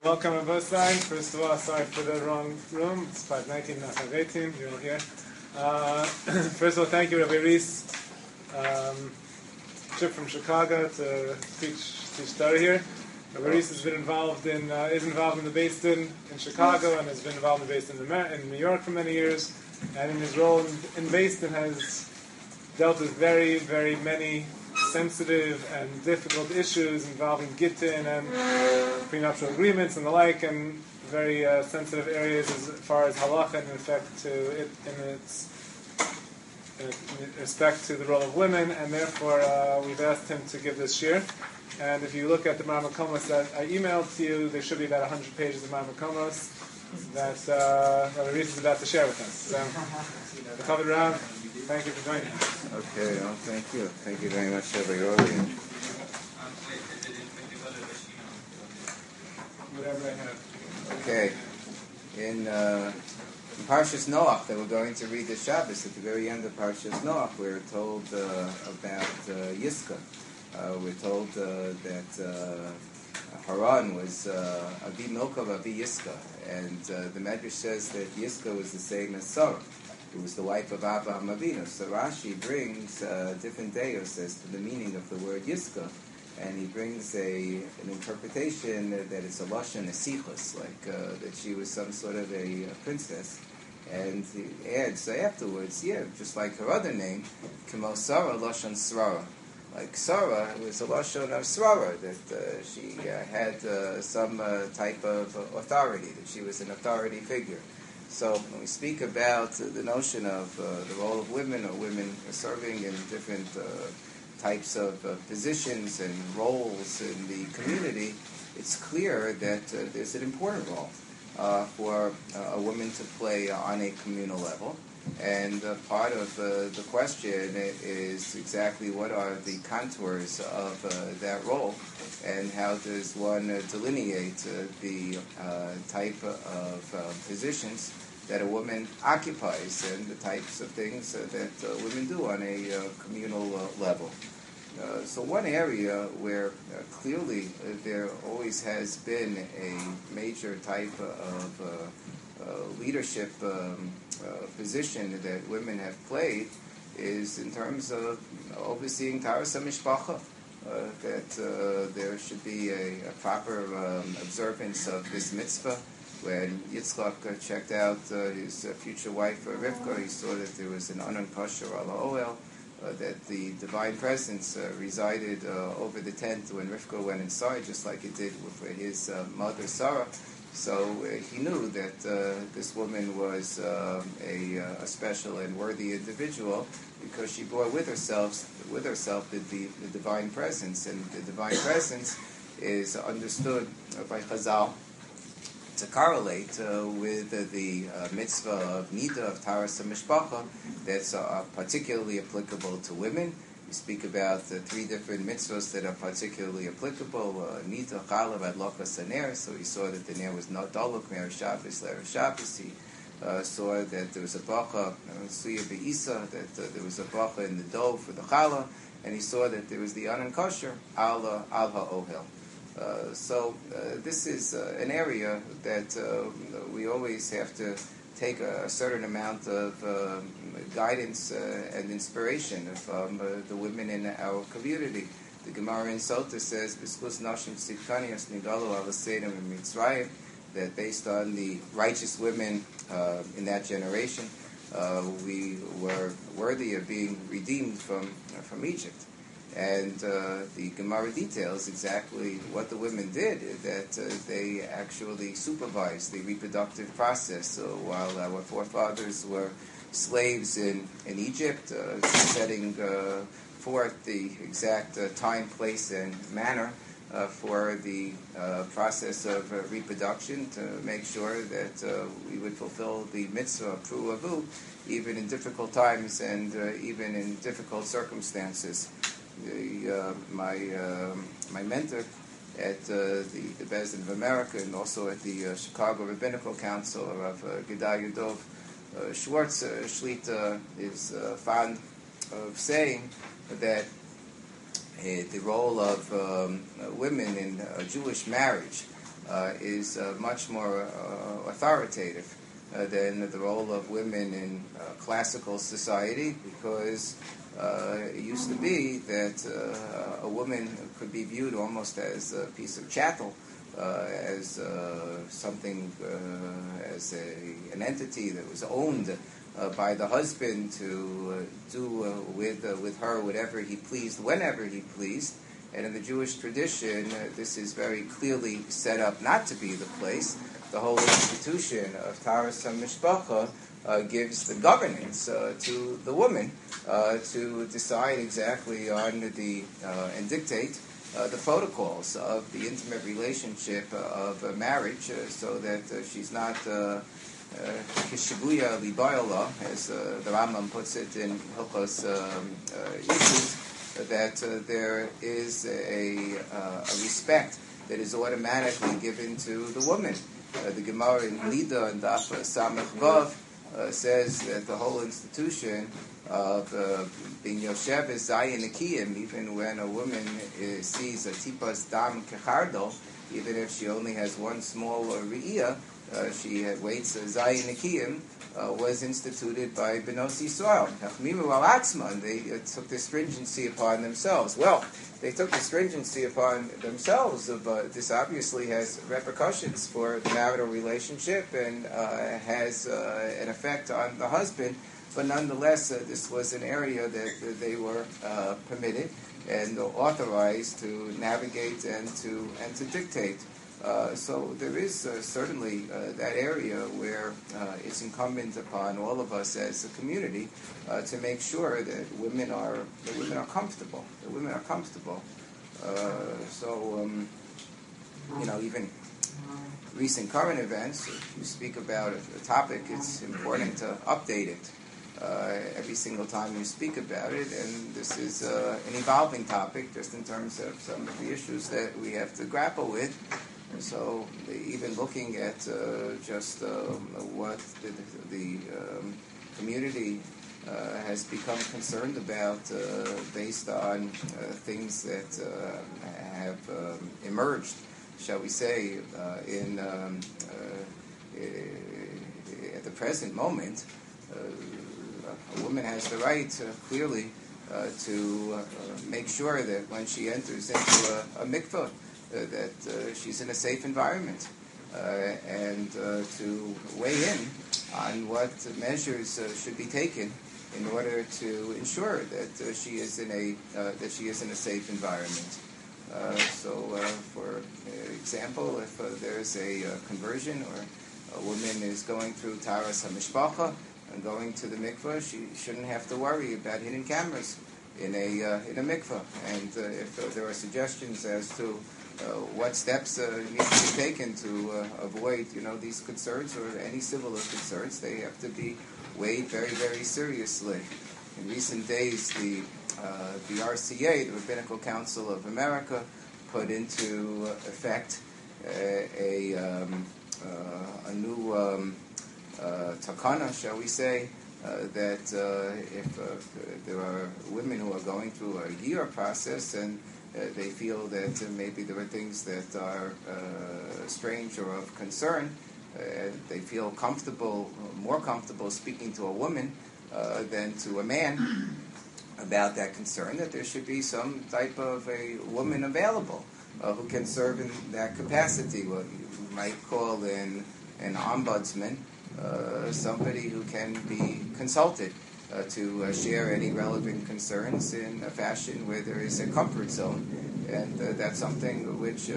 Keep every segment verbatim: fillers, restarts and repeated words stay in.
Welcome on both sides. First of all, sorry for the wrong room. It's five nineteen, not five eighteen. You're all here. Uh, first of all, thank you, Rabbi Reese. Um, trip from Chicago to teach teach Torah here. Rabbi Reese has been involved in uh, is involved in the Beis Din in Chicago and has been involved in the Beis Din in, Amer- in New York for many years. And in his role in, in Beis Din has dealt with very, very many sensitive and difficult issues involving Gittin and prenuptial agreements and the like, and very uh, sensitive areas as far as halacha and in effect to it in its in respect to the role of women, and therefore uh, we've asked him to give this shir. And if you look at the Ma'amar Komos that I emailed to you, there should be about one hundred pages of Ma'amar Komos that uh, Rabbi Reese is about to share with us. So, the covered round. Thank you for joining us. Okay, well, thank you. Thank you very much, every audience. Whatever I have. Okay, in, uh, in Parshas Noach that we're going to read this Shabbos, at the very end of Parshas Noach, we're told uh, about uh, Yiska. Uh, we're told uh, that uh, Haran was uh, Avi Milka of Avi Yiska, and uh, the Medrash says that Yiska was the same as Sarah, who was the wife of Avraham Avinu. So Rashi brings uh, different deos as to the meaning of the word Yiska, and he brings a an interpretation that it's a lashon esichus, like uh, that she was some sort of a, a princess. And he adds so afterwards, yeah, just like her other name, Kemo Sarah lashon Srara. Like Sarah was a lashon of Srara, that uh, she uh, had uh, some uh, type of authority, that she was an authority figure. So when we speak about uh, the notion of uh, the role of women, or women serving in different uh, types of uh, positions and roles in the community, it's clear that uh, there's an important role uh, for uh, a woman to play on a communal level. And uh, part of uh, the question is exactly what are the contours of uh, that role, and how does one uh, delineate uh, the uh, type of uh, positions that a woman occupies, and the types of things uh, that uh, women do on a uh, communal uh, level. Uh, so one area where uh, clearly uh, there always has been a major type of uh, uh, leadership um, uh, position that women have played is in terms of overseeing Taras HaMishpacha. Uh, that uh, there should be a, a proper um, observance of this mitzvah. When Yitzchak uh, checked out uh, his uh, future wife uh, Rivka, he saw that there was an anan kosher ala oel, uh, that the divine presence uh, resided uh, over the tent when Rivka went inside, just like it did with his uh, mother Sarah. So uh, he knew that uh, this woman was uh, a, a special and worthy individual, because she bore with herself with herself the, the, the divine presence, and the divine presence is understood by Chazal to correlate uh, with uh, the uh, mitzvah of Nida, of Taras HaMishpacha, that's uh, particularly applicable to women. We speak about the three different mitzvahs that are particularly applicable. Uh, Nida, Chalav, Adlokas, and Ner. So he saw that the Ner was not Daluk, Mer Shabbos, Ler Shabbos. He uh, saw that there was a bracha, Suya Be'isa, that uh, there was a bracha in the dough for the challah, and he saw that there was the anan kosher, al al ha'ohel. Uh, so uh, this is uh, an area that uh, we always have to take a, a certain amount of uh, guidance uh, and inspiration from uh, the women in our community. The Gemara in Sota says, "B'schus nashim tzidkanios nigalu alasedim v'mitzrayim," that based on the righteous women uh, in that generation, uh, we were worthy of being redeemed from uh, from Egypt. And uh, the Gemara details exactly what the women did, that uh, they actually supervised the reproductive process. So while our forefathers were slaves in, in Egypt, uh, setting uh, forth the exact uh, time, place, and manner uh, for the uh, process of uh, reproduction, to make sure that uh, we would fulfill the mitzvah of Pru Avu, even in difficult times and uh, even in difficult circumstances. The, uh, my uh, my mentor at uh, the, the Beis Din of America, and also at the uh, Chicago Rabbinical Council, Rav uh, Gedalia Dov uh, Schwartz uh, Shlita, is uh, fond of saying that uh, the role of um, uh, women in uh, Jewish marriage uh, is uh, much more uh, authoritative uh, than the role of women in uh, classical society, because uh, it used to be that uh, a woman could be viewed almost as a piece of chattel, uh, as uh, something, uh, as a, an entity that was owned Uh, by the husband to uh, do uh, with uh, with her whatever he pleased, whenever he pleased. And in the Jewish tradition, uh, this is very clearly set up not to be the place. The whole institution of Taharas HaMishpacha uh, gives the governance uh, to the woman uh, to decide exactly on the uh, and dictate uh, the protocols of the intimate relationship uh, of uh, marriage, uh, so that uh, she's not Uh, Kishibuya Libayala, as uh, the Rambam puts it in Hilchos um, uh, issues, that uh, there is a, uh, a respect that is automatically given to the woman. Uh, the Gemara in Lida and Daf Samech Vav uh, says that the whole institution of uh, being Yoshev is Zayin Akiyim, even when a woman is, sees a tipas dam kechardo, even if she only has one small uh, re'iyah, Uh, she uh, waits. Uh, Zayin Akiyim uh, was instituted by Benos Yisrael. Chachmimu al Atzman, they uh, took the stringency upon themselves. Well, they took the stringency upon themselves, uh, but this obviously has repercussions for the marital relationship and uh, has uh, an effect on the husband. But nonetheless, uh, this was an area that uh, they were uh, permitted and authorized to navigate and to and to dictate. Uh, so there is uh, certainly uh, that area where uh, it's incumbent upon all of us as a community uh, to make sure that women are that women are comfortable. That women are comfortable. Uh, so um, you know, even recent current events, if you speak about a topic, it's important to update it uh, every single time you speak about it. And this is uh, an evolving topic, just in terms of some of the issues that we have to grapple with. And so, even looking at uh, just um, what the, the um, community uh, has become concerned about uh, based on uh, things that uh, have um, emerged, shall we say, uh, in um, uh, at the present moment, uh, a woman has the right, uh, clearly, uh, to uh, make sure that when she enters into a, a mikveh, Uh, that uh, she's in a safe environment, uh, and uh, to weigh in on what measures uh, should be taken in order to ensure that uh, she is in a uh, that she is in a safe environment. Uh, so, uh, for example, if uh, there's a uh, conversion or a woman is going through Taharas HaMishpacha and going to the mikveh, she shouldn't have to worry about hidden cameras in a uh, in a mikveh. And uh, if uh, there are suggestions as to Uh, what steps uh, need to be taken to uh, avoid, you know, these concerns or any similar concerns, they have to be weighed very, very seriously. In recent days, the uh, the R C A, the Rabbinical Council of America, put into effect uh, a um, uh, a new um, uh, takana, shall we say, uh, that uh, if uh, there are women who are going through a year process and Uh, they feel that uh, maybe there are things that are uh, strange or of concern, uh, they feel comfortable, more comfortable speaking to a woman uh, than to a man about that concern, that there should be some type of a woman available uh, who can serve in that capacity, what you might call an, an ombudsman, uh, somebody who can be consulted Uh, to uh, share any relevant concerns in a fashion where there is a comfort zone. And uh, that's something which uh,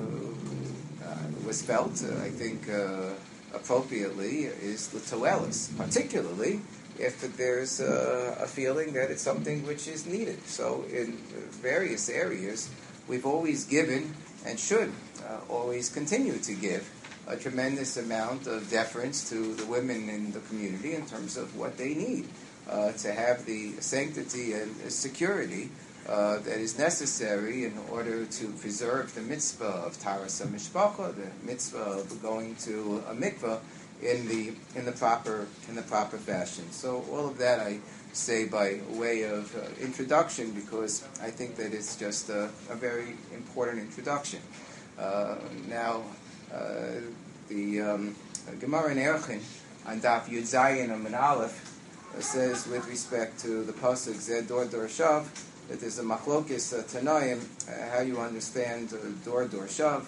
uh, was felt, uh, I think, uh, appropriately, is the toelis, particularly if there's uh, a feeling that it's something which is needed. So in various areas, we've always given and should uh, always continue to give a tremendous amount of deference to the women in the community in terms of what they need. Uh, to have the sanctity and security uh, that is necessary in order to preserve the mitzvah of Taharas HaMishpacha, the mitzvah of going to a mikveh in the in the proper in the proper fashion. So all of that I say by way of uh, introduction, because I think that it's just a, a very important introduction. Uh, now, Uh, the um, Gemara in Erchin on Daf Yud Zayin and Aleph uh, says with respect to the pasuk Zed Dor Dor Shav that there's a machlokis uh, Tanoim uh, how you understand uh, Dor Dor Shav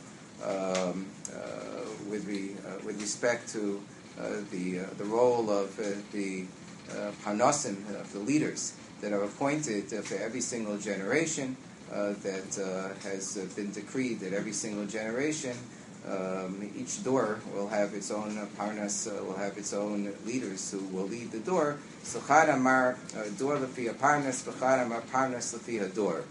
um, uh, with re, uh, with respect to uh, the uh, the role of uh, the uh, Parnasim of the leaders that are appointed uh, for every single generation uh, that uh, has uh, been decreed that every single generation. Um, each door will have its own uh, parnas, uh, will have its own leaders who will lead the door. So chad amar door lefi parnas, v'chad amar parnas lefi door.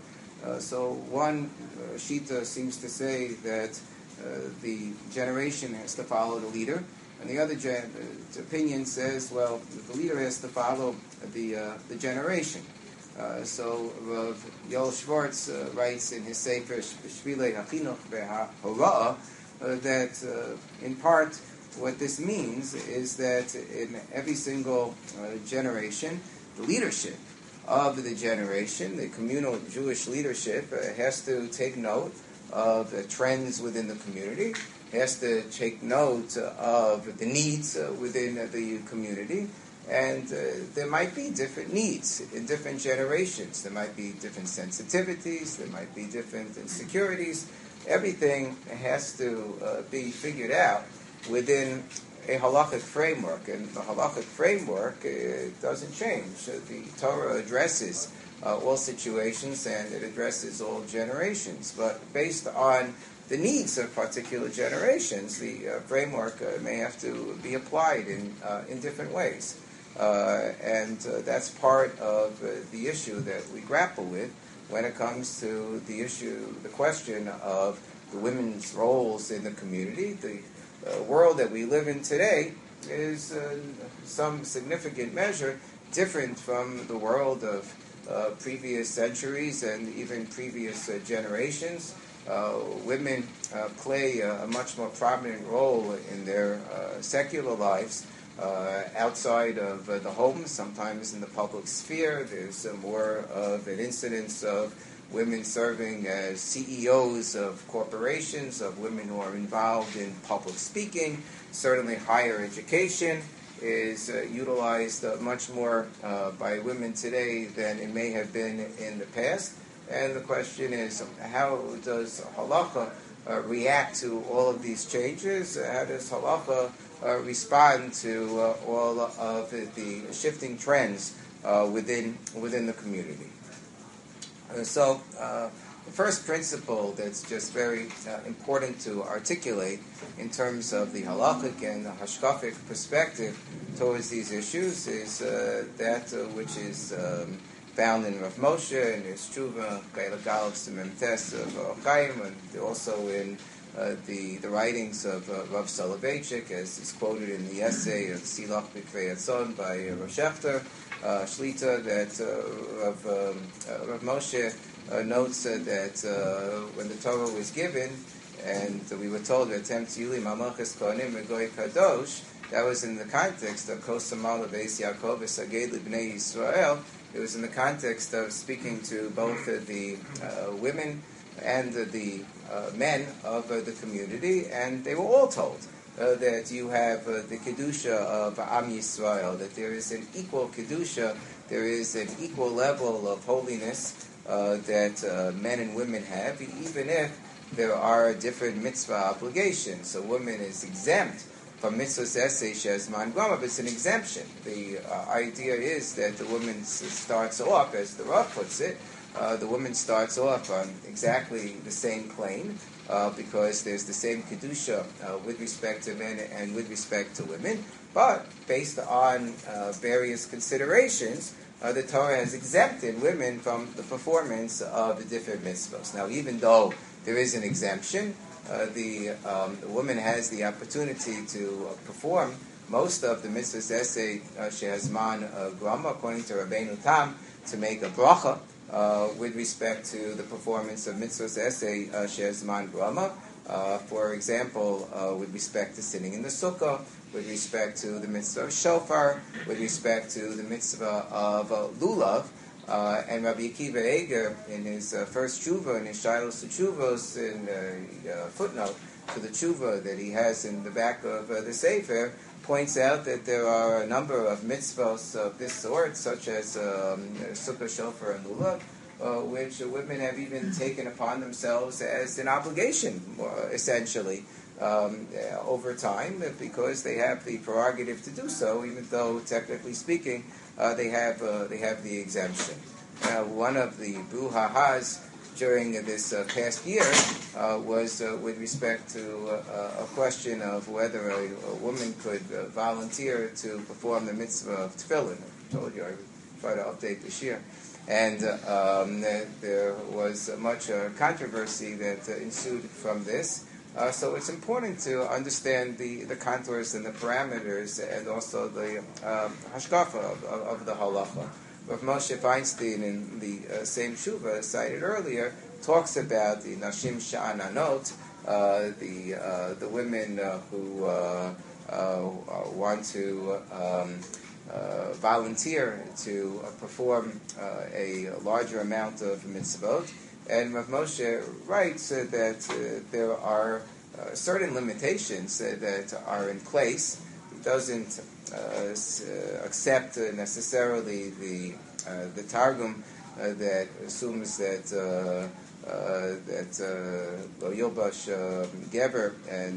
So one uh, shita seems to say that uh, the generation has to follow the leader, and the other gen- uh, opinion says, well, the leader has to follow the uh, the generation. Uh, so Rav Yoel Schwartz uh, writes in his sefer Shvilei Hachinuch Ve'Hora'ah Uh, that uh, in part what this means is that in every single uh, generation, the leadership of the generation, the communal Jewish leadership, uh, has to take note of the trends within the community, has to take note of the needs uh, within uh, the community, and uh, there might be different needs in different generations. There might be different sensitivities, there might be different insecurities. Everything has to uh, be figured out within a halachic framework, and the halachic framework uh, doesn't change. Uh, the Torah addresses uh, all situations and it addresses all generations, but based on the needs of particular generations, the uh, framework uh, may have to be applied in uh, in different ways, uh, and uh, that's part of uh, the issue that we grapple with when it comes to the issue, the question of the women's roles in the community. The uh, world that we live in today is uh, some significant measure different from the world of uh, previous centuries and even previous uh, generations. Uh, women uh, play a, a much more prominent role in their uh, secular lives Uh, outside of uh, the home, sometimes in the public sphere. There's uh, more of an incidence of women serving as C E Os of corporations, of women who are involved in public speaking. Certainly higher education is uh, utilized uh, much more uh, by women today than it may have been in the past. And the question is, how does halacha uh, react to all of these changes? How does halacha Uh, respond to uh, all of the, the shifting trends uh, within within the community. Uh, so uh, the first principle that's just very uh, important to articulate in terms of the halakhic and the hashkafic perspective towards these issues is uh, that uh, which is um, found in Rav Moshe and his Tshuva, Gaila Galv Memtes of Chaim, and also in Uh, the, the writings of uh, Rav Soloveitchik, as is quoted in the essay of Silach B'Kvei Yatzon by uh, Rav Shechter, uh, Shlita, that uh, Rav, um, uh, Rav Moshe uh, notes uh, that uh, when the Torah was given, and uh, we were told that Tem Tziyuli Mamachas Kohanim Megoy Kadosh, that was in the context of Kosamal of Eis Yaakov Esaged L'Bnei Yisrael. It was in the context of speaking to both uh, the uh, women and uh, the uh, men of uh, the community, and they were all told uh, that you have uh, the Kedusha of Am Yisrael, that there is an equal Kedusha, there is an equal level of holiness uh, that uh, men and women have, even if there are different mitzvah obligations. A woman is exempt from mitzvahs essay shezman grama, but it's an exemption. The uh, idea is that the woman starts off, as the Rav puts it, Uh, the woman starts off on exactly the same plane uh, because there's the same kedusha uh, with respect to men and with respect to women, but based on uh, various considerations, uh, the Torah has exempted women from the performance of the different mitzvahs. Now, even though there is an exemption, uh, the, um, the woman has the opportunity to uh, perform most of the mitzvahs essay uh, shehazman uh, grama, according to Rabbeinu Tam, to make a bracha. Uh, with respect to the performance of mitzvahs essay uh, shezman grama, uh, for example, uh, with respect to sitting in the sukkah, with respect to the mitzvah of shofar, with respect to the mitzvah of uh, lulav, uh, and Rabbi Akiva Eger, in his uh, first tshuva, in his Shilos Tshuvos, in uh, uh, footnote, to the tshuva that he has in the back of uh, the Sefer, points out that there are a number of mitzvahs of this sort, such as um, Sukkah, Shofar, and Lulav, uh, which women have even taken upon themselves as an obligation, uh, essentially, um, uh, over time, because they have the prerogative to do so, even though, technically speaking, uh, they have uh, they have the exemption. Uh, one of the brouhahas during this uh, past year uh, was uh, with respect to uh, a question of whether a, a woman could uh, volunteer to perform the mitzvah of tefillin. I told you I would try to update this year. And uh, um, there was uh, much uh, controversy that uh, ensued from this. Uh, so it's important to understand the, the contours and the parameters and also the um, hashkafa of, of, of the halacha. Rav Moshe Feinstein, in the uh, same shuva cited earlier, talks about the nashim sha'ananot, uh, the uh, the women uh, who uh, uh, want to um, uh, volunteer to uh, perform uh, a larger amount of mitzvot. And Rav Moshe writes uh, that uh, there are uh, certain limitations uh, that are in place. He doesn't Uh, uh, accept uh, necessarily the uh, the Targum uh, that assumes that uh, uh, that lo yilbash gever and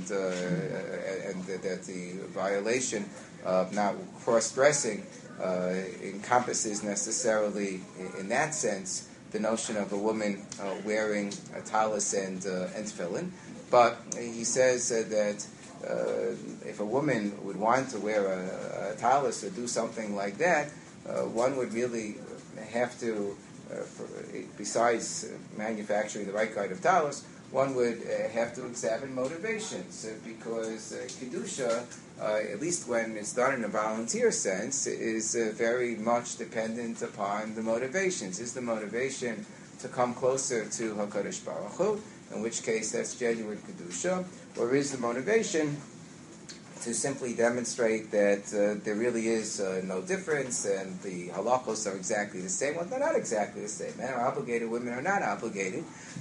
uh, and that the violation of not cross-dressing uh, encompasses necessarily in, in that sense the notion of a woman uh, wearing a talis and uh, and tefillin, but he says uh, that. Uh, if a woman would want to wear a, a talis or do something like that, uh, one would really have to, uh, for, besides manufacturing the right kind of talis, one would uh, have to examine motivations, uh, because uh, Kedusha, uh, at least when it's done in a volunteer sense, is uh, very much dependent upon the motivations. Is the motivation to come closer to HaKadosh Baruch Hu, in which case that's genuine Kedusha, or is the motivation to simply demonstrate that uh, there really is uh, no difference and the halachos are exactly the same? Well, they're not exactly the same. Men are obligated, women are not obligated.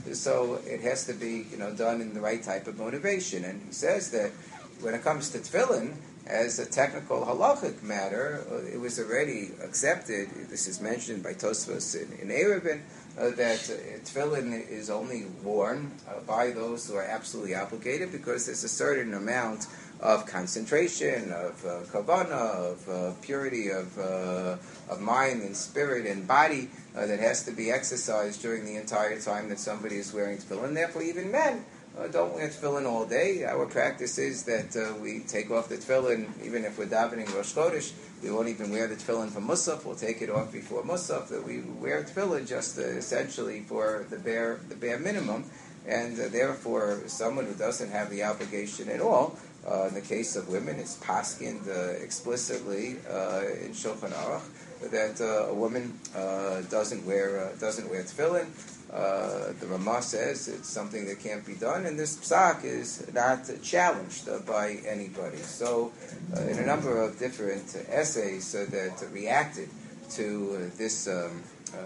So it has to be, you know, done in the right type of motivation. And he says that when it comes to tefillin, as a technical halachic matter, uh, it was already accepted, this is mentioned by Tosfos in, in Eruvin, uh, that uh, tefillin is only worn uh, by those who are absolutely obligated, because there's a certain amount of concentration, of uh, kavanah, of uh, purity of, uh, of mind and spirit and body uh, that has to be exercised during the entire time that somebody is wearing tefillin. Therefore, even men Uh, don't wear tefillin all day. Our practice is that uh, we take off the tefillin, even if we're davening Rosh Chodesh. We won't even wear the tefillin for Musaf. We'll take it off before Musaf. That we wear tefillin just uh, essentially for the bare the bare minimum, and uh, therefore someone who doesn't have the obligation at all. Uh, in the case of women, it's paskined uh, explicitly uh, in Shulchan Aruch that uh, a woman uh, doesn't wear uh, doesn't wear tefillin. Uh, the Ramah says it's something that can't be done, and this psak is not challenged uh, by anybody. So, uh, in a number of different uh, essays uh, that uh, reacted to uh, this um, uh,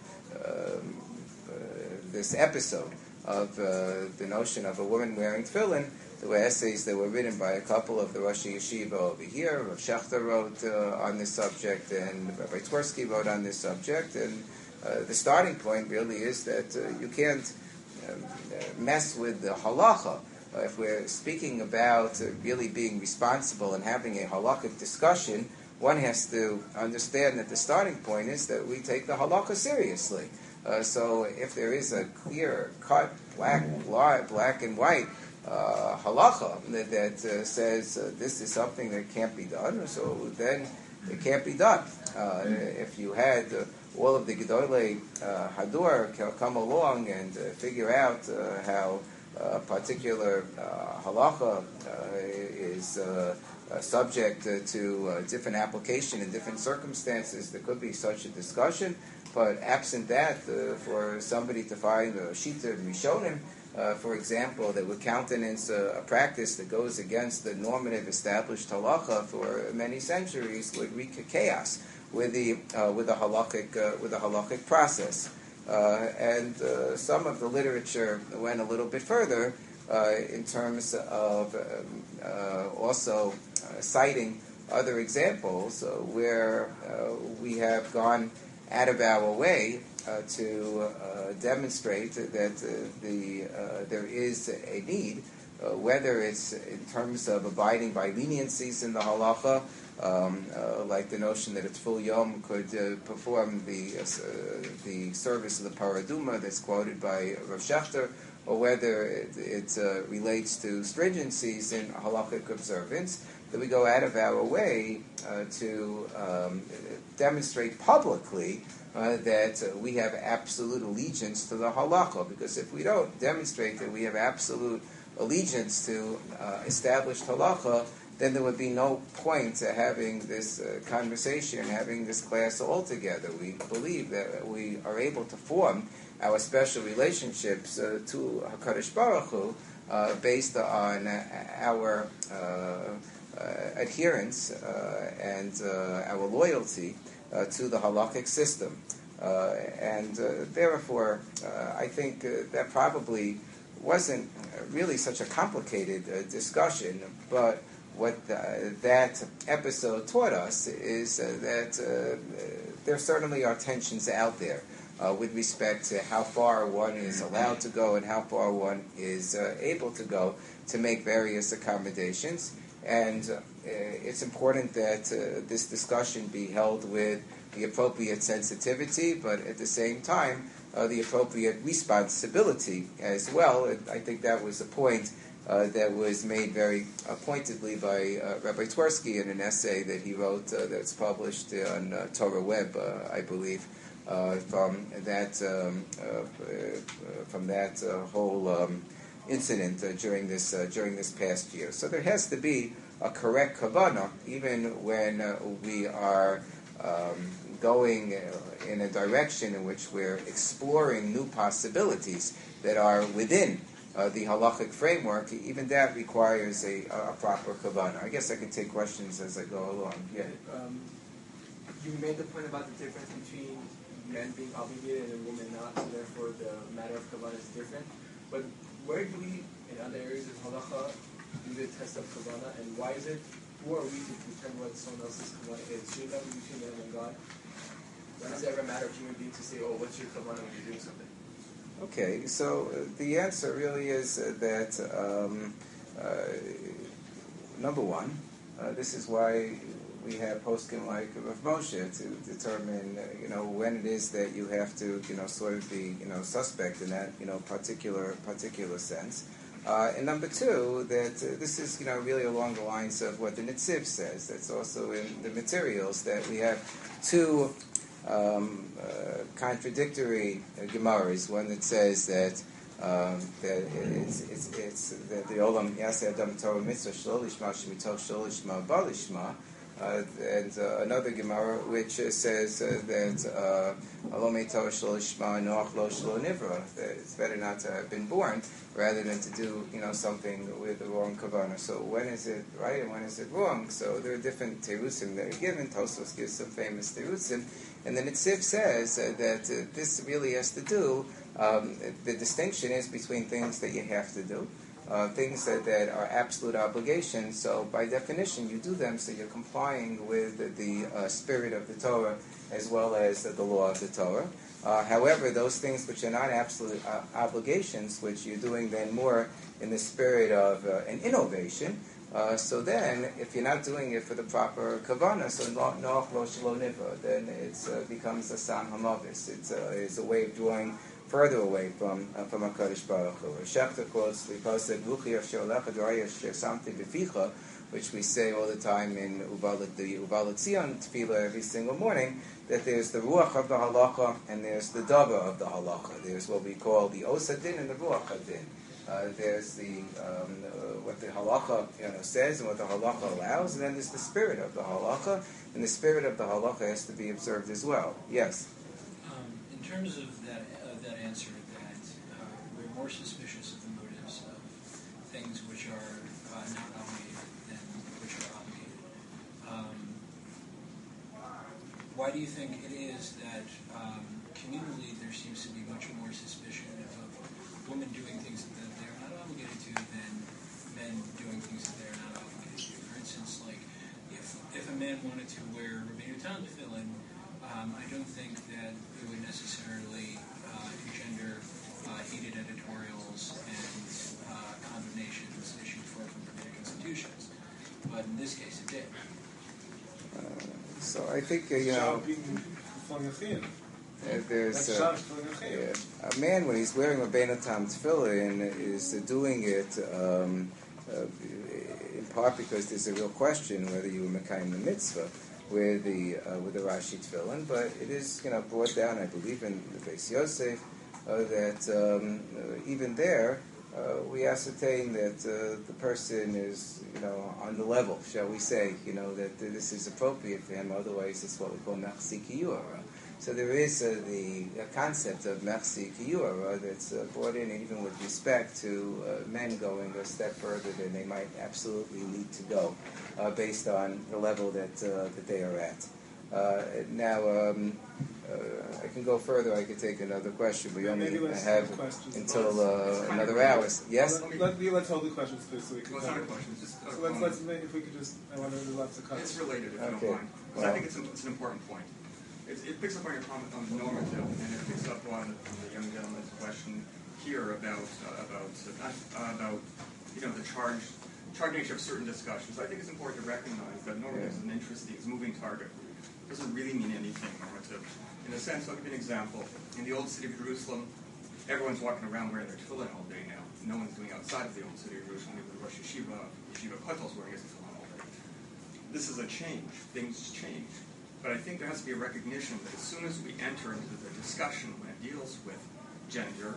um, uh, this episode of uh, the notion of a woman wearing tefillin, there were essays that were written by a couple of the Rosh Yeshiva over here. Rav Shechter wrote uh, on this subject, and Rabbi Twersky wrote on this subject, and Uh, the starting point really is that uh, you can't um, mess with the halacha. Uh, if we're speaking about uh, really being responsible and having a halakhic discussion, one has to understand that the starting point is that we take the halakha seriously. Uh, so if there is a clear cut, black, black and white uh, halacha that, that uh, says uh, this is something that can't be done, so then it can't be done. Uh, if you had uh, all of the Gedolei uh, Hadur come along and uh, figure out uh, how a particular uh, halacha uh, is uh, uh, subject uh, to uh, different application in different circumstances, there could be such a discussion. But absent that, uh, for somebody to find a shita rishonim, uh, for example, that would countenance a, a practice that goes against the normative established halacha for many centuries, would wreak chaos with the uh, with the halakhic uh, with the halakhic process, uh, and uh, some of the literature went a little bit further uh, in terms of um, uh, also uh, citing other examples uh, where uh, we have gone out of our way uh, to uh, demonstrate that uh, the uh, there is a need, uh, whether it's in terms of abiding by leniencies in the halacha, um, uh, like the notion that a full yom could uh, perform the uh, the service of the paraduma that's quoted by Rav Shechter, or whether it, it uh, relates to stringencies in halachic observance, that we go out of our way uh, to um, demonstrate publicly uh, that uh, we have absolute allegiance to the halacha. Because if we don't demonstrate that we have absolute allegiance to uh, established halacha, then there would be no point to having this uh, conversation, having this class altogether. We believe that we are able to form our special relationships uh, to HaKadosh Baruch Hu uh, based on uh, our uh, uh, adherence uh, and uh, our loyalty uh, to the halakhic system. Uh, and uh, therefore, uh, I think uh, that probably wasn't really such a complicated uh, discussion, but what uh, that episode taught us is uh, that uh, there certainly are tensions out there uh, with respect to how far one is allowed to go and how far one is uh, able to go to make various accommodations. And uh, it's important that uh, this discussion be held with the appropriate sensitivity, but at the same time, uh, the appropriate responsibility as well. And I think that was the point Uh, that was made very uh, pointedly by uh, Rabbi Twersky in an essay that he wrote uh, that's published on uh, Torah Web, uh, I believe, uh, from that um, uh, uh, from that uh, whole um, incident uh, during this uh, during this past year. So there has to be a correct kavanah, even when uh, we are um, going in a direction in which we're exploring new possibilities that are within Uh, the halachic framework. Even that requires a, a proper kavanah. I guess I can take questions as I go along. Yeah. Um, you made the point about the difference between men being obligated and women not, so therefore the matter of kavanah is different. But where do we, in other areas of halacha, do the test of kavanah, and why is it, who are we to determine what someone else's kavanah is? Should that be between them and God? When does it ever matter of human being to say, oh, what's your kavanah when you're doing something? Okay, so uh, the answer really is uh, that, um, uh, number one, uh, this is why we have poskim like Rav Moshe to determine, uh, you know, when it is that you have to, you know, sort of be, you know, suspect in that, you know, particular particular sense. Uh, and number two, that uh, this is, you know, really along the lines of what the Netziv says. That's also in the materials, that we have two Um, uh, contradictory uh, Gemaras. One that says that um, that it's, it's, it's that the Olam Yaseh Adam Torah Mitzvah Shlo Lishma Shemitov Shlo Lishma Ba Lishma, and uh, another Gemara which uh, says uh, that Alom Torah Shlo Lishma Noach Lo Shlo Nivra, that it's better not to have been born rather than to do, you know, something with the wrong kavanah. So when is it right and when is it wrong? So there are different terusim that are given. Tosfos gives some famous terusim. And then Netziv says uh, that uh, this really has to do, um, the distinction is between things that you have to do, uh, things that, that are absolute obligations. So by definition, you do them so you're complying with the, the uh, spirit of the Torah as well as uh, the law of the Torah. Uh, however, those things which are not absolute uh, obligations, which you're doing then more in the spirit of uh, an innovation, Uh, so then, if you're not doing it for the proper kavanah, so noach lo shelo nivra, then it uh, becomes a sam hamavis. It's, uh, it's a way of drawing further away from uh, from HaKadosh Baruch Hu. Shechter quotes the pasuk Buchi asher lecha d'raya asher samti b'ficha, which we say all the time in Ubalat the Ubalat Zion tefillah every single morning. That there's the ruach of the halacha and there's the davar of the halacha. There's what we call the osadin and the ruach hadin. Uh, there's the um, uh, what the halacha, you know, says and what the halacha allows, and then there's the spirit of the halacha, and the spirit of the halacha has to be observed as well. Yes. Um, in terms of that of that answer, that uh, we're more suspicious of the motives of things which are uh, not obligated than which are obligated. Um, why do you think it is that um, communally there seems to be much more suspicion of women doing things that they're not obligated obligated to than men doing things that they're not obligated to. For instance, like if if a man wanted to wear Rabbeinu Tam tefillin, um, I don't think that it would necessarily uh, engender uh, heated editorials and uh, condemnations issued for from rabbinic institutions. But in this case, it did. Uh, so I think uh, you know. Uh, there's uh, uh, a man when he's wearing a Rabbeinu Tam tefillin is uh, doing it um, uh, in part because there's a real question whether you were mekayim the mitzvah with the uh, with the Rashi tefillin, but it is you know brought down, I believe, in the Beis Yosef uh, that um, uh, even there uh, we ascertain that uh, the person is you know on the level, shall we say, you know that uh, this is appropriate for him. Otherwise, it's what we call machzi kiyura. So there is uh, the uh, concept of machzi kiyura that's uh, brought in, even with respect to uh, men going a step further than they might absolutely need to go, uh, based on the level that uh, that they are at. Uh, now, um, uh, I can go further. I could take another question. We only have until uh, another hour. Yes. Let, let, let's hold the questions, please, so we can. Well, it's not a question. It's just. So let's, let's make, if we could just. I wonder if lots of comments. It's related, if you Okay. don't mind. Because Well. I think it's, a, it's an important point. It, it picks up on your comment on normative, and it picks up on, on the young gentleman's question here about uh, about uh, about you know the charge charge nature of certain discussions. I think it's important to recognize that normative is an interesting, it's a moving target. It doesn't really mean anything normative. In a sense, I'll give you an example. In the old city of Jerusalem, everyone's walking around wearing their tefillin all day now. No one's doing outside of the old city of Jerusalem. Even the Rosh Yeshiva, Yeshiva Kotel's wearing his tefillin all day. This is a change. Things change. But I think there has to be a recognition that as soon as we enter into the discussion when it deals with gender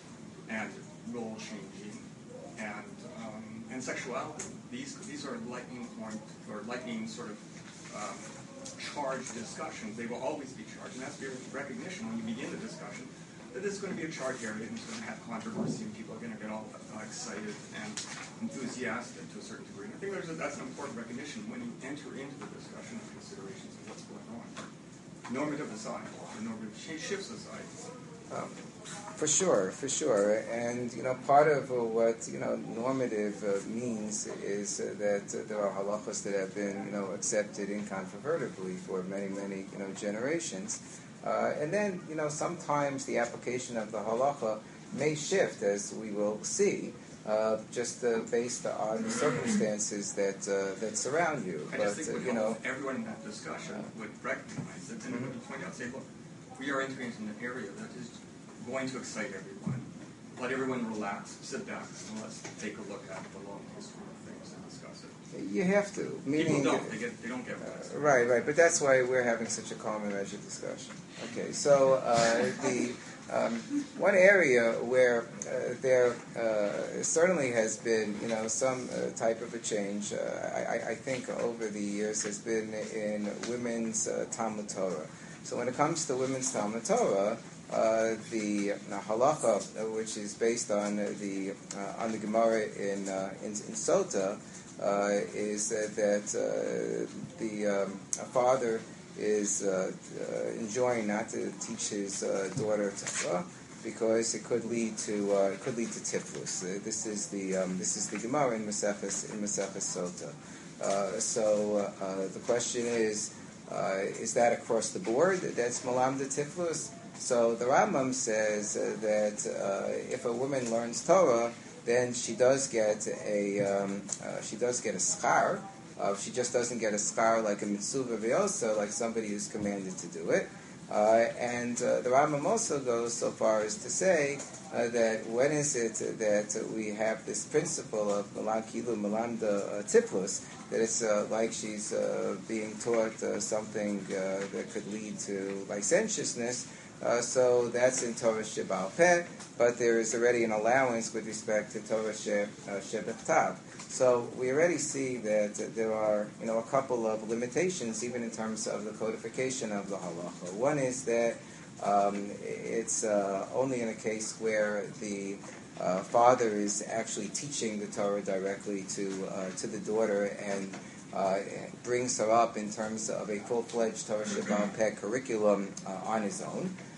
and role changing and um, and sexuality, these these are lightning point or lightning sort of um, charged discussions. They will always be charged, and that's the recognition when you begin the discussion that this is going to be a charged area and it's going to have controversy and people are going to get all uh, excited and enthusiastic to a certain degree. And I think there's a, that's an important recognition when you enter into the discussion and considerations of what's going on. Normative aside, or normative shifts aside. Um, for sure, for sure. And, you know, part of uh, what, you know, normative uh, means is uh, that uh, there are halachos that have been, you know, accepted incontrovertibly for many, many, you know, generations. Uh, and then, you know, sometimes the application of the halacha may shift, as we will see, uh, just uh, based on the circumstances that uh, that surround you. I but, just think uh, would you help know, if everyone in that discussion would recognize it and Mhm. would point out, say, look, we are entering into an area that is going to excite everyone. Let everyone relax, sit back, and let's take a look at the long history of things and discuss it. you have to. Meaning, People don't. They get. They don't get relaxed. Uh, right, right, but that's why we're having such a calm and measured discussion. Okay, so uh, the um, one area where uh, there uh, certainly has been, you know, some uh, type of a change, uh, I, I think over the years has been in women's uh, Talmud Torah. So when it comes to women's Talmud Torah, uh, the uh, halacha, uh, which is based on uh, the uh, on the Gemara in uh, in, in Sota. Uh, is uh, that uh, the um, father is uh, uh, enjoying not to teach his uh, daughter Torah because it could lead to uh, it could lead to tiflus. Uh, this is the um, this is the Gemara in Maseches in Maseches Sota. Uh, so uh, the question is, uh, is that across the board? That's malam de tiflus. So the Rambam says uh, that uh, if a woman learns Torah, then she does get a um, uh, she does get a schar. Uh, she just doesn't get a schar like a mitzvah v'yosa, like somebody who's commanded to do it. Uh, and uh, the Rambam also goes so far as to say uh, that when is it that we have this principle of malam kilu malam de uh, tiflus, that it's uh, like she's uh, being taught uh, something uh, that could lead to licentiousness. Uh, so that's in Torah Sheba'al Peh, but there is already an allowance with respect to Torah Shebechtav. So we already see that uh, there are, you know, a couple of limitations, even in terms of the codification of the halacha. One is that um, it's uh, only in a case where the uh, father is actually teaching the Torah directly to uh, to the daughter and Uh, brings her up in terms of a full-fledged Torah Sheba'al Peh curriculum uh, on his own.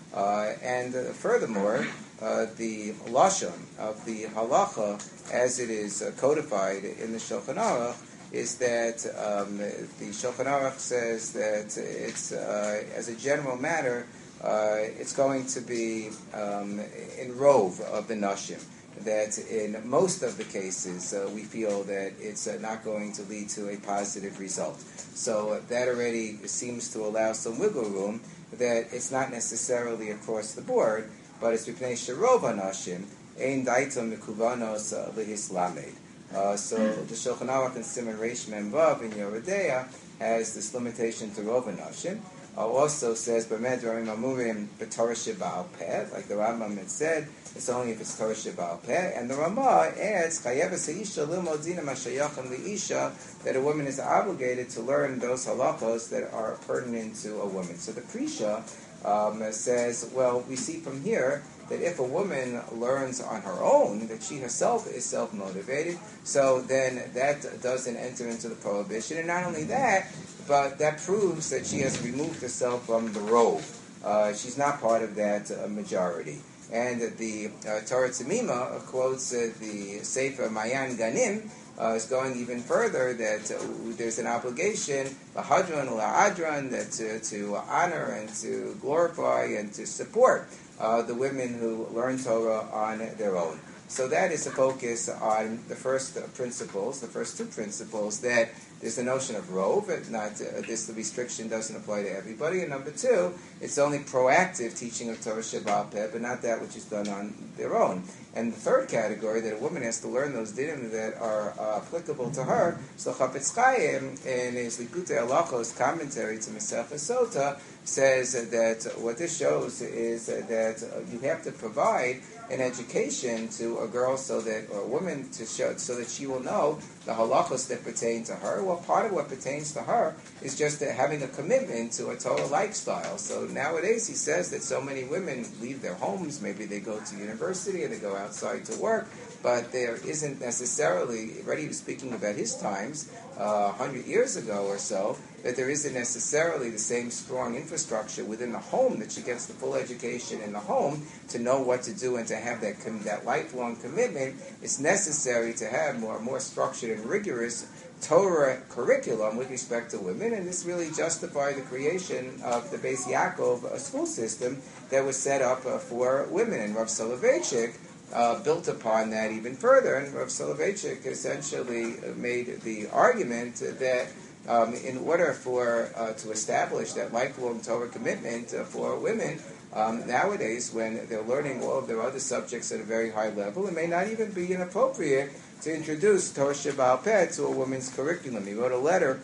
Uh, and uh, furthermore, uh, the lashon of the halacha, as it is uh, codified in the Shulchan Aruch, is that um, the Shulchan Aruch says that it's, uh, as a general matter, uh, it's going to be um, in rove of the nashim. That in most of the cases, uh, we feel that it's uh, not going to lead to a positive result. So uh, that already seems to allow some wiggle room, that it's not necessarily across the board, but it's Mipnei Sherov Anashim, Ein Daitam Mikuvanos Lehislamed. Uh, so the Shulchan Aruch and Siman Reish Mem Vav in Yoredeya has this limitation to Rov Anashim. Uh, also says, B'med Dvarim Amurim B'Torah Sheba'al Peh, like the Rambam had said, it's only if it's Torah Sheba'al Peh. And the Ramah adds, Chayeves Ha'isha Lilmod Dinam HaShayachim Li'isha, that a woman is obligated to learn those halachos that are pertinent to a woman. So the Prisha um, says, well, we see from here that if a woman learns on her own, that she herself is self-motivated, so then that doesn't enter into the prohibition. And not only that, but that proves that she has removed herself from the rove. Uh, she's not part of that uh, majority. And the uh, Torah Tzimima quotes uh, the Sefer Mayan Ganim, uh, is going even further, that uh, there's an obligation, lahadran la'adran, that to, to honor and to glorify and to support uh, the women who learn Torah on their own. So that is a focus on the first uh, principles, the first two principles, that there's the notion of rove, not uh, this the restriction doesn't apply to everybody, and number two, it's only proactive teaching of Torah Sheba'al Peh, but not that which is done on their own. And the third category, that a woman has to learn those dinim that are uh, applicable to her. So Chafetz Chaim, in his Likutei Halachos commentary to Masechah Sota, says that what this shows is that you have to provide an education to a girl, so that, or a woman, to show, so that she will know the halachos that pertain to her. Well, part of what pertains to her is just having a commitment to a Torah lifestyle. So nowadays he says that so many women leave their homes, maybe they go to university or they go outside to work, but there isn't necessarily, already speaking about his times, uh, one hundred years ago or so, that there isn't necessarily the same strong infrastructure within the home, that she gets the full education in the home to know what to do and to have that com- that lifelong commitment. It's necessary to have more more structured and rigorous Torah curriculum with respect to women, and this really justified the creation of the Beis Yaakov, a school system that was set up uh, for women. And Rav Soloveitchik Uh, built upon that even further, and Rav Soloveitchik essentially made the argument that um, in order for uh, to establish that lifelong Torah commitment uh, for women, um, nowadays when they're learning all of their other subjects at a very high level, it may not even be inappropriate to introduce Torah Sheba'al Peh to a woman's curriculum. He wrote a letter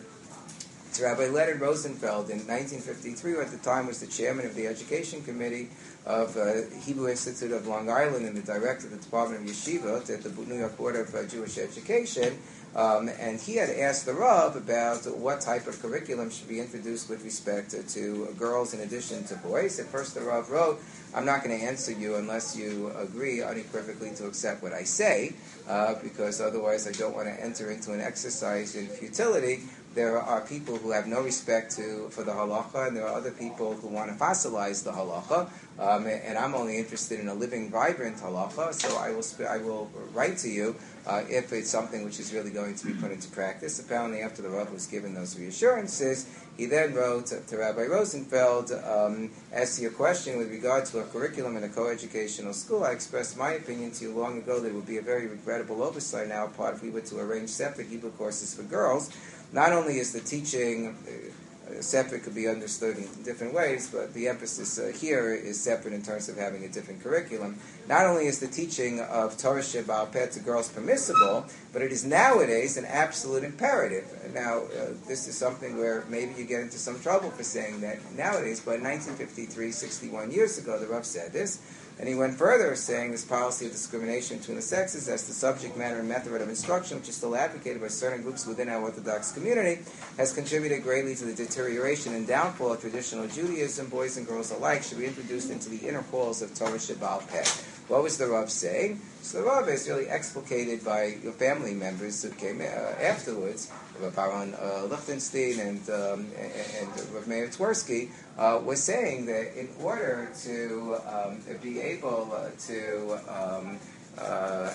to Rabbi Leonard Rosenfeld in nineteen fifty-three, who at the time was the chairman of the Education Committee of uh, Hebrew Institute of Long Island and the director of the Department of Yeshivot at the New York Board of uh, Jewish Education. Um, and he had asked the Rav about what type of curriculum should be introduced with respect to, to girls in addition to boys. At first the Rav wrote, I'm not going to answer you unless you agree unequivocally to accept what I say, uh, because otherwise I don't want to enter into an exercise in futility. There are people who have no respect to for the halacha, and there are other people who want to fossilize the halacha. Um, and I'm only interested in a living, vibrant halacha. So I will sp- I will write to you uh, if it's something which is really going to be put into practice. Apparently, after the Rav was given those reassurances, he then wrote to Rabbi Rosenfeld, um, as to your question with regard to a curriculum in a co-educational school, I expressed my opinion to you long ago that it would be a very regrettable oversight now, part if we were to arrange separate Hebrew courses for girls. Not only is the teaching, uh, separate could be understood in different ways, but the emphasis uh, here is separate in terms of having a different curriculum. Not only is the teaching of Torah Sheba'al Peh to girls permissible, but it is nowadays an absolute imperative. Now, uh, this is something where maybe you get into some trouble for saying that nowadays, but in nineteen fifty-three, sixty-one years ago, the Rav said this. And he went further, saying this policy of discrimination between the sexes as the subject matter and method of instruction, which is still advocated by certain groups within our Orthodox community, has contributed greatly to the deterioration and downfall of traditional Judaism. Boys and girls alike should be introduced into the inner halls of Torah Sheba'al Peh. What was the Rav saying? So the Rav is really explicated by your family members who came uh, afterwards, Rav Aaron uh, Lichtenstein and, um, and, and Rav Meir Twersky, uh, was saying that in order to um, be able uh, to um, uh,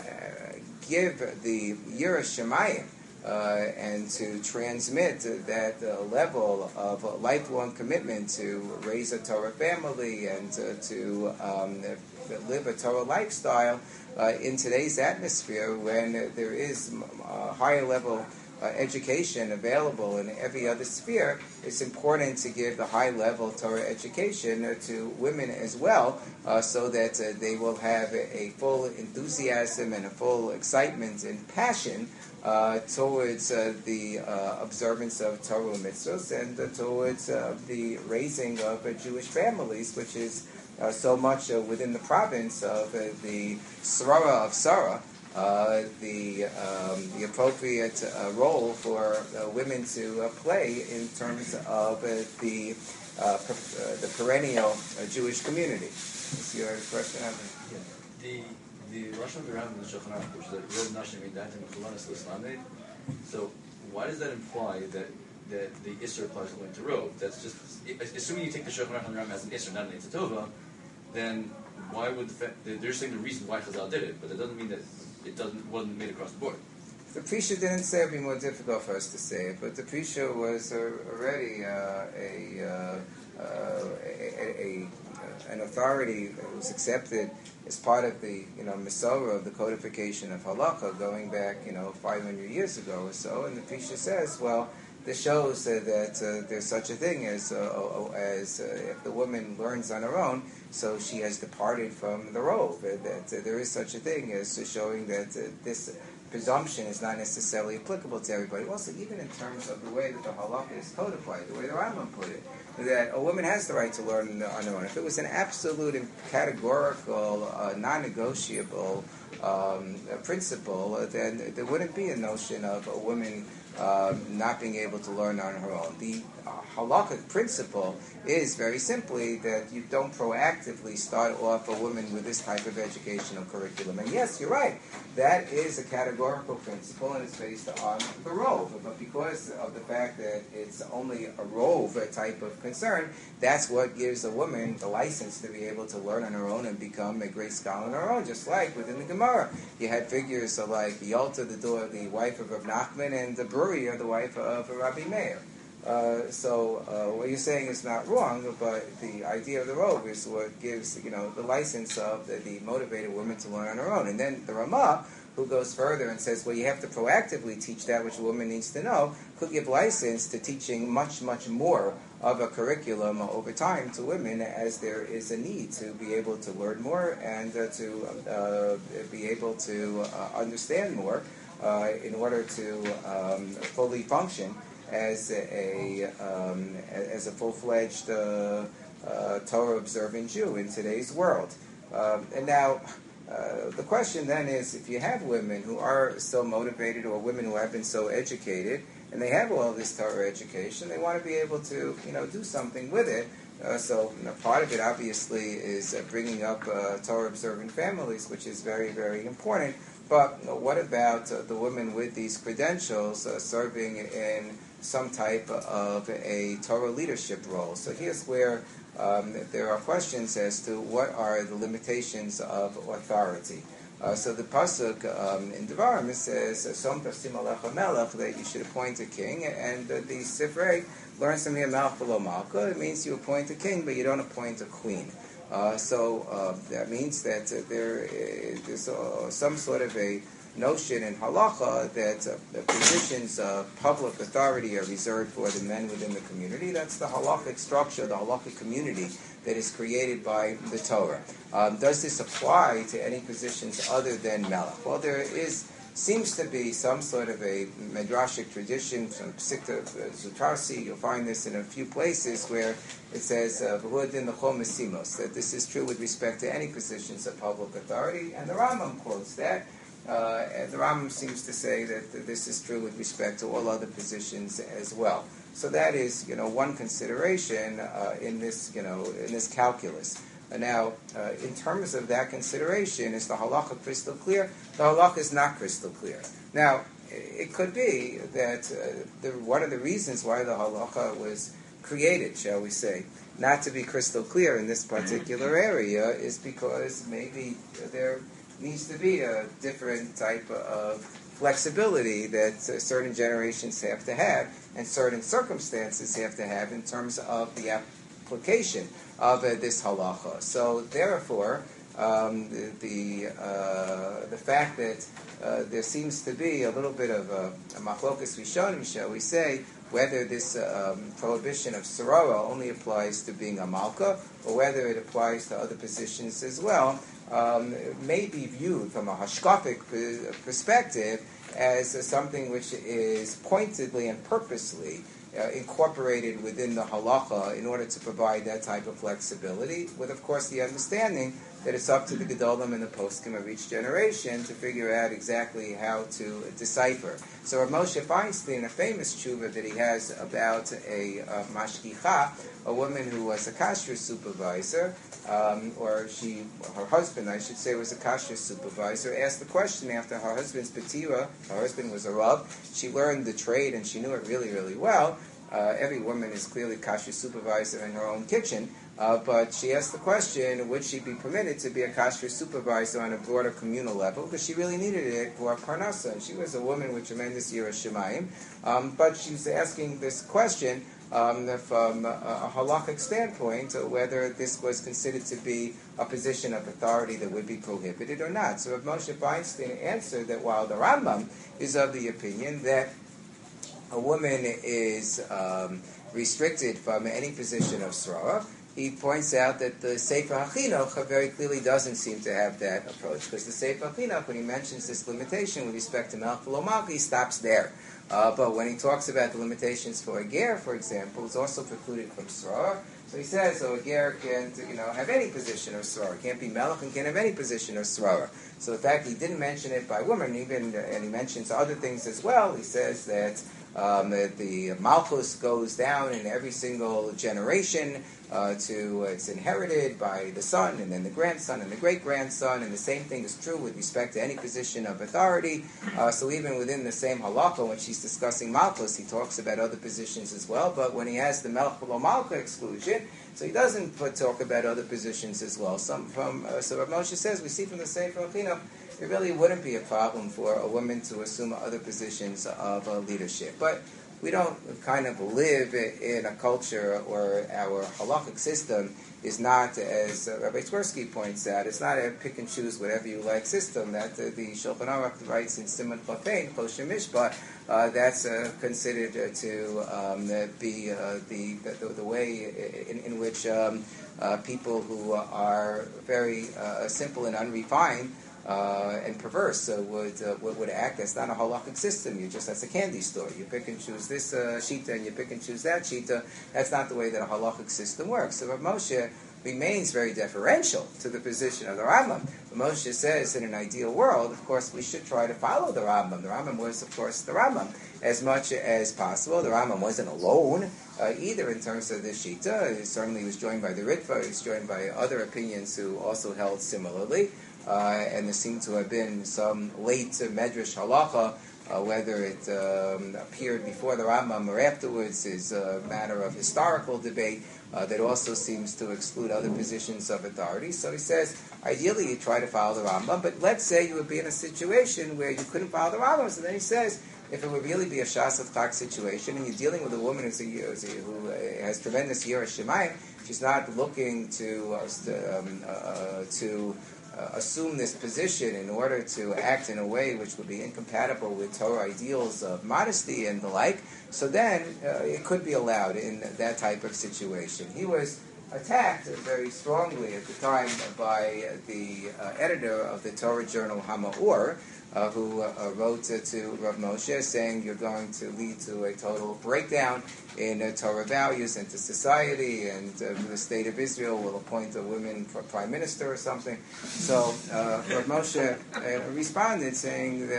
give the Yiras Shamayim, Uh, and to transmit that uh, level of uh, lifelong commitment to raise a Torah family and uh, to um, live a Torah lifestyle uh, in today's atmosphere when there is a higher level uh, education available in every other sphere, it's important to give the high level Torah education uh, to women as well uh, so that uh, they will have a, a full enthusiasm and a full excitement and passion Uh, towards uh, the uh, observance of Torah mitzvahs and uh, towards uh, the raising of uh, Jewish families, which is uh, so much uh, within the province of uh, the Sarah of Sarah, uh, the um, the appropriate uh, role for uh, women to uh, play in terms of uh, the uh, per, uh, the perennial uh, Jewish community. Is your question? Yeah. The The Russian around in the Shulchan Aruch, which is that Rov Nashim Midat and Chulanas L'Islamid. So why does that imply that that the Isser applies only to Rov? That's just assuming you take the Shulchan Aruch as an Isser, not an Eitzah Tova. Then why would the fact that they're saying the reason why Chazal did it, but that doesn't mean that it doesn't wasn't made across the board. The Prisha didn't say it would be more difficult for us to say it, but the Prisha was uh, already uh, a, uh, uh, a, a, a an authority that was accepted as part of the, you know, Masorah of the codification of Halacha going back, you know, five hundred years ago or so. And the Prisha says, well, this shows uh, that uh, there's such a thing as, uh, as uh, if the woman learns on her own, so she has departed from the Rov. Uh, that uh, there is such a thing as uh, showing that uh, this presumption is not necessarily applicable to everybody. Also, even in terms of the way that the Halacha is codified, the way the Rambam put it, that a woman has the right to learn on her own. If it was an absolute and categorical, uh, non-negotiable um, principle, uh, then there wouldn't be a notion of a woman um, not being able to learn on her own. The uh, halakhic principle is very simply that you don't proactively start off a woman with this type of educational curriculum. And yes, you're right, that is a categorical principle and it's based on the rove. But because of the fact that it's only a rove type of concern, that's what gives a woman the license to be able to learn on her own and become a great scholar on her own. Just like within the Gemara, you had figures of like Yalta, the daughter, the wife of Rav Nachman, and the Bruriya, the wife of Rabbi Meir. Uh, so uh, what you're saying is not wrong, but the idea of the robe is what gives, you know, the license of the, the motivated woman to learn on her own. And then the Ramah, who goes further and says, well, you have to proactively teach that which a woman needs to know, could give license to teaching much, much more of a curriculum over time to women, as there is a need to be able to learn more and uh, to uh, be able to uh, understand more uh, in order to um, fully function as a um, as a full-fledged uh, uh, Torah-observant Jew in today's world. Um, and now, uh, the question then is, if you have women who are so motivated, or women who have been so educated, and they have all this Torah education, they want to be able to, you know, do something with it. Uh, so, you know, part of it obviously is uh, bringing up uh, Torah-observant families, which is very, very important. But you know, what about uh, the women with these credentials uh, serving in some type of a Torah leadership role? So here's where um, there are questions as to what are the limitations of authority. Uh, so the pasuk um, in Devarim, it says, "Som tasim alecha melech," that you should appoint a king, and uh, the Sifrei learns from here melech v'lo malka. It means you appoint a king, but you don't appoint a queen. Uh, so uh, that means that uh, there is uh, some sort of a notion in halacha that uh, the positions of public authority are reserved for the men within the community. That's the halachic structure, the halachic community that is created by the Torah. Um, does this apply to any positions other than melech? Well, there is seems to be some sort of a midrashic tradition from Psikta Zutarsi. You'll find this in a few places where it says uh, that this is true with respect to any positions of public authority, and the Rambam quotes that. Uh, and the Rambam seems to say that this is true with respect to all other positions as well. So that is, you know, one consideration uh, in this, you know, in this calculus. And now, uh, in terms of that consideration, is the halacha crystal clear? The halacha is not crystal clear. Now, it could be that uh, the, one of the reasons why the halacha was created, shall we say, not to be crystal clear in this particular area is because maybe there needs to be a different type of flexibility that uh, certain generations have to have and certain circumstances have to have in terms of the application of uh, this halacha. So therefore, um, the the, uh, the fact that uh, there seems to be a little bit of a, a machlokas rishonim, shall we say, whether this um, prohibition of sorora only applies to being a malka or whether it applies to other positions as well, um, may be viewed from a hashkafic perspective as uh, something which is pointedly and purposely uh, incorporated within the halacha in order to provide that type of flexibility, with, of course, the understanding that it's up to the Gedolim and the poskim of each generation to figure out exactly how to decipher. So Rav Moshe Feinstein, a famous tshuva that he has about a uh, mashgicha, a woman who was a kashrus supervisor, um, or she, her husband, I should say, was a kashrus supervisor, asked the question after her husband's petira. Her husband was a rav. She learned the trade and she knew it really, really well. Uh, every woman is clearly kashrus supervisor in her own kitchen. Uh, but she asked the question, would she be permitted to be a kashrus supervisor on a broader communal level? Because she really needed it for parnasa. And she was a woman with tremendous yiras shamayim. Um, but she was asking this question um, from a, a halakhic standpoint, uh, whether this was considered to be a position of authority that would be prohibited or not. So Rav Moshe Feinstein answered that while the Rambam is of the opinion that a woman is um, restricted from any position of sorora, he points out that the Sefer HaChinuch very clearly doesn't seem to have that approach, because the Sefer HaChinuch, when he mentions this limitation with respect to Melch V'lo Malka, he stops there. Uh, but when he talks about the limitations for a ger, for example, it's also precluded from soror. So he says, so a ger can't, you know, have any position of soror. Can't be melech and can't have any position of soror. So the fact he didn't mention it by woman, even, and he mentions other things as well, he says that Um, the, the malchus goes down in every single generation uh, to uh, it's inherited by the son and then the grandson and the great-grandson, and the same thing is true with respect to any position of authority. Uh, so even within the same halakha, when she's discussing malchus, he talks about other positions as well, but when he has the melch v'lo malka exclusion, so he doesn't put, talk about other positions as well. Some from uh, so Rav Moshe says, we see from the Sefer HaChinuch, it really wouldn't be a problem for a woman to assume other positions of uh, leadership. But we don't kind of live in a culture where our halakhic system is not, as uh, Rabbi Twersky points out, it's not a pick and choose whatever you like system that uh, the Shulchan Aruch writes in Siman Chafein, Choshen Mishpat, uh, that's uh, considered uh, to um, be uh, the, the the way in, in which um, uh, people who are very uh, simple and unrefined Uh, and perverse uh, would, uh, would would act. That's not a halakhic system. You just that's a candy store. You pick and choose this uh, shita and you pick and choose that shita. That's not the way that a halakhic system works. So Rav Moshe remains very deferential to the position of the Rambam. Rav Moshe says, in an ideal world, of course, we should try to follow the Rambam. The Rambam was, of course, the Rambam as much as possible. The Rambam wasn't alone uh, either in terms of the shita. He certainly was joined by the Ritva. He was joined by other opinions who also held similarly. Uh, and there seem to have been some late uh, medrash halacha, uh, whether it um, appeared before the Rambam or afterwards is a matter of historical debate uh, that also seems to exclude other positions of authority. So he says, ideally you try to follow the Rambam, but let's say you would be in a situation where you couldn't follow the Rambam. So then he says, if it would really be a shas of chak situation, and you're dealing with a woman who's a, who's a, who has tremendous yiras shemayim, she's not looking to uh, um, uh, to Uh, assume this position in order to act in a way which would be incompatible with Torah ideals of modesty and the like, so then uh, it could be allowed in that type of situation. He was attacked very strongly at the time by the uh, editor of the Torah journal Hama'or, Uh, who uh, wrote uh, to Rav Moshe saying you're going to lead to a total breakdown in uh, Torah values and to society, and uh, the state of Israel will appoint a woman for prime minister or something. So uh, Rav Moshe uh, responded saying that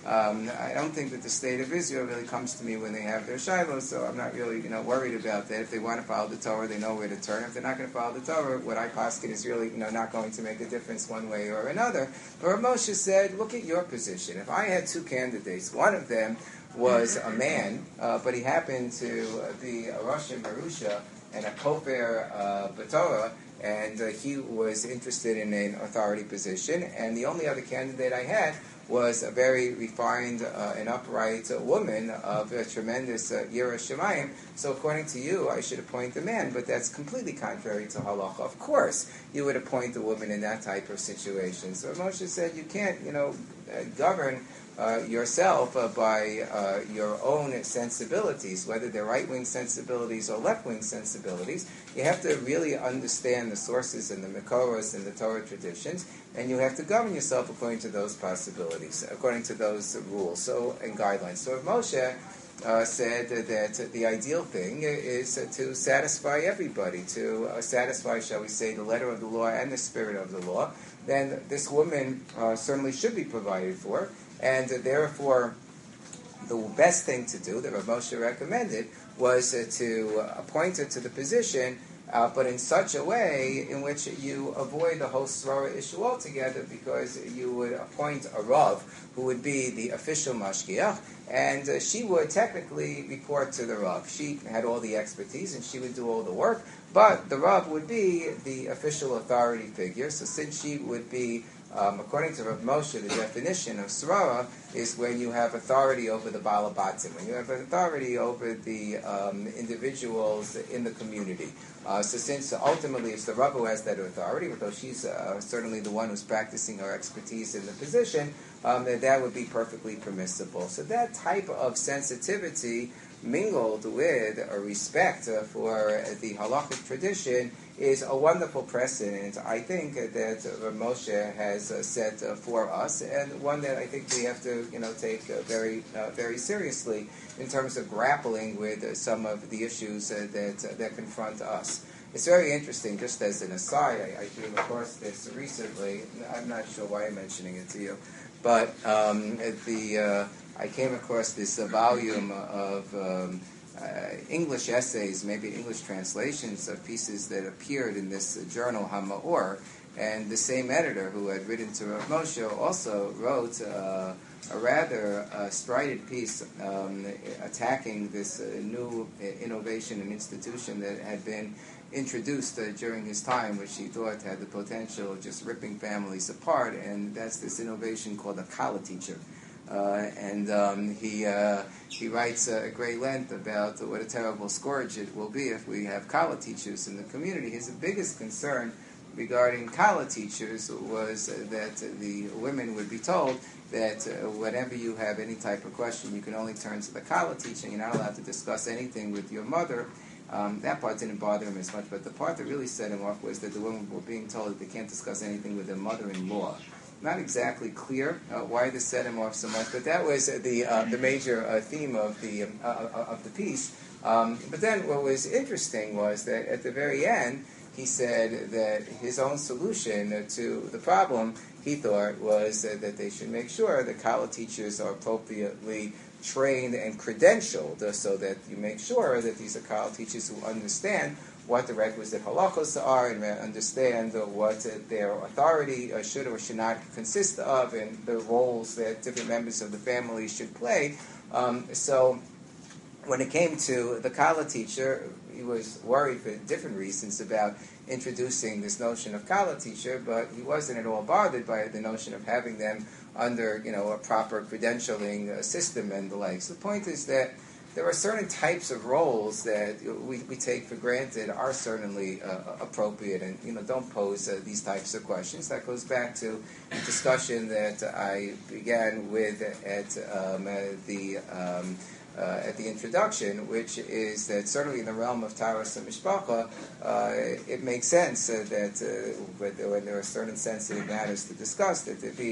Um, I don't think that the state of Israel really comes to me when they have their shilos, so I'm not really, you know, worried about that. If they want to follow the Torah, they know where to turn. If they're not going to follow the Torah, what I posket is really, you know, not going to make a difference one way or another. But Rav Moshe said, look at your position. If I had two candidates, one of them was a man, uh, but he happened to be a Rosh Marusha and a Kofer uh, B'Torah, and uh, he was interested in an authority position, and the only other candidate I had was a very refined uh, and upright uh, woman of a tremendous uh, Yira Shemayim. So according to you, I should appoint a man, but that's completely contrary to halacha. Of course, you would appoint a woman in that type of situation. So Moshe said you can't, you know, uh, govern uh, yourself uh, by uh, your own sensibilities, whether they're right-wing sensibilities or left-wing sensibilities. You have to really understand the sources and the Mekoros and the Torah traditions, and you have to govern yourself according to those possibilities, according to those rules so and guidelines. So Moshe uh, said that the ideal thing is to satisfy everybody, to uh, satisfy, shall we say, the letter of the law and the spirit of the law. Then this woman uh, certainly should be provided for, and uh, therefore the best thing to do that Rav Moshe recommended was uh, to appoint her to the position, Uh, but in such a way in which you avoid the whole Srora issue altogether, because you would appoint a Rav who would be the official Mashgiach, and uh, she would technically report to the Rav. She had all the expertise and she would do all the work, but the Rav would be the official authority figure. So since she would be, um, according to Rav Moshe, the definition of Srora is when you have authority over the Balabatim, when you have authority over the um, individuals in the community. Uh, so since ultimately it's the Rav who has that authority, although she's uh, certainly the one who's practicing her expertise in the position, um, that, that would be perfectly permissible. So that type of sensitivity mingled with a respect uh, for the halachic tradition is a wonderful precedent, I think, that Rav Moshe has uh, set uh, for us, and one that I think we have to, you know, take uh, very, uh, very seriously in terms of grappling with uh, some of the issues uh, that uh, that confront us. It's very interesting. Just as an aside, I, I came across this recently. I'm not sure why I'm mentioning it to you, but um, the uh, I came across this uh, volume of Um, Uh, English essays, maybe English translations of pieces that appeared in this uh, journal, HaMa'or, and the same editor who had written to Rav Moshe also wrote uh, a rather uh, strident piece um, attacking this uh, new innovation and institution that had been introduced uh, during his time, which he thought had the potential of just ripping families apart, and that's this innovation called a Kala teacher. Uh, and um, he uh, he writes uh, at great length about what a terrible scourge it will be if we have Kala teachers in the community. His biggest concern regarding Kala teachers was uh, that uh, the women would be told that uh, whenever you have any type of question, you can only turn to the Kala teacher. You're not allowed to discuss anything with your mother. Um, that part didn't bother him as much, but the part that really set him off was that the women were being told that they can't discuss anything with their mother-in-law. Not exactly clear uh, why this set him off so much, but that was uh, the uh, the major uh, theme of the um, uh, of the piece. Um, but then, what was interesting was that at the very end, he said that his own solution to the problem, he thought, was uh, that they should make sure that Kala teachers are appropriately trained and credentialed, uh, so that you make sure that these are Kala teachers who understand what the requisite halachos are and understand uh, what uh, their authority uh, should or should not consist of, and the roles that different members of the family should play. Um, so when it came to the Kala teacher, he was worried for different reasons about introducing this notion of Kala teacher, but he wasn't at all bothered by the notion of having them under, you know, a proper credentialing uh, system and the like. So the point is that there are certain types of roles that we, we take for granted are certainly uh, appropriate, and, you know, don't pose uh, these types of questions. That goes back to the discussion that I began with at um, uh, the um, uh, at the introduction, which is that certainly in the realm of Taras and Mishpacha, uh, it makes sense uh, that uh, when there are certain sensitive matters to discuss, that there be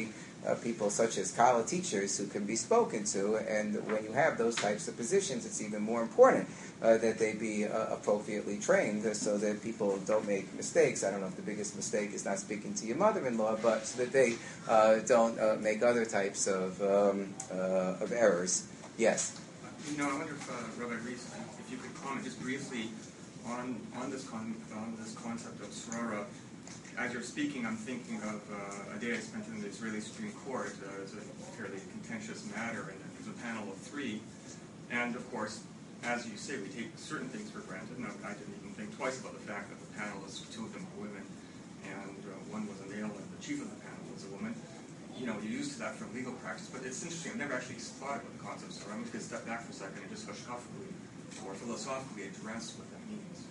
uh, people such as college teachers who can be spoken to, and when you have those types of positions, it's even more important uh, that they be uh, appropriately trained uh, so that people don't make mistakes. I don't know if the biggest mistake is not speaking to your mother-in-law, but so that they uh, don't uh, make other types of, um, uh, of errors. Yes? You know, I wonder if, uh, Rabbi Reese, if you could comment just briefly on on this con- on this concept of Srara. As you're speaking, I'm thinking of uh, a day I spent in the Israeli Supreme Court. Uh, it was a fairly contentious matter, and there was a panel of three. And of course, as you say, we take certain things for granted. No, I didn't even think twice about the fact that the panelists, two of them were women, and uh, one was a male, and the chief of the panel was a woman. You know, you're used to that from legal practice, but it's interesting. I've never actually thought about the concept, so I'm just going to step back for a second and just hashkafically or philosophically address what that means.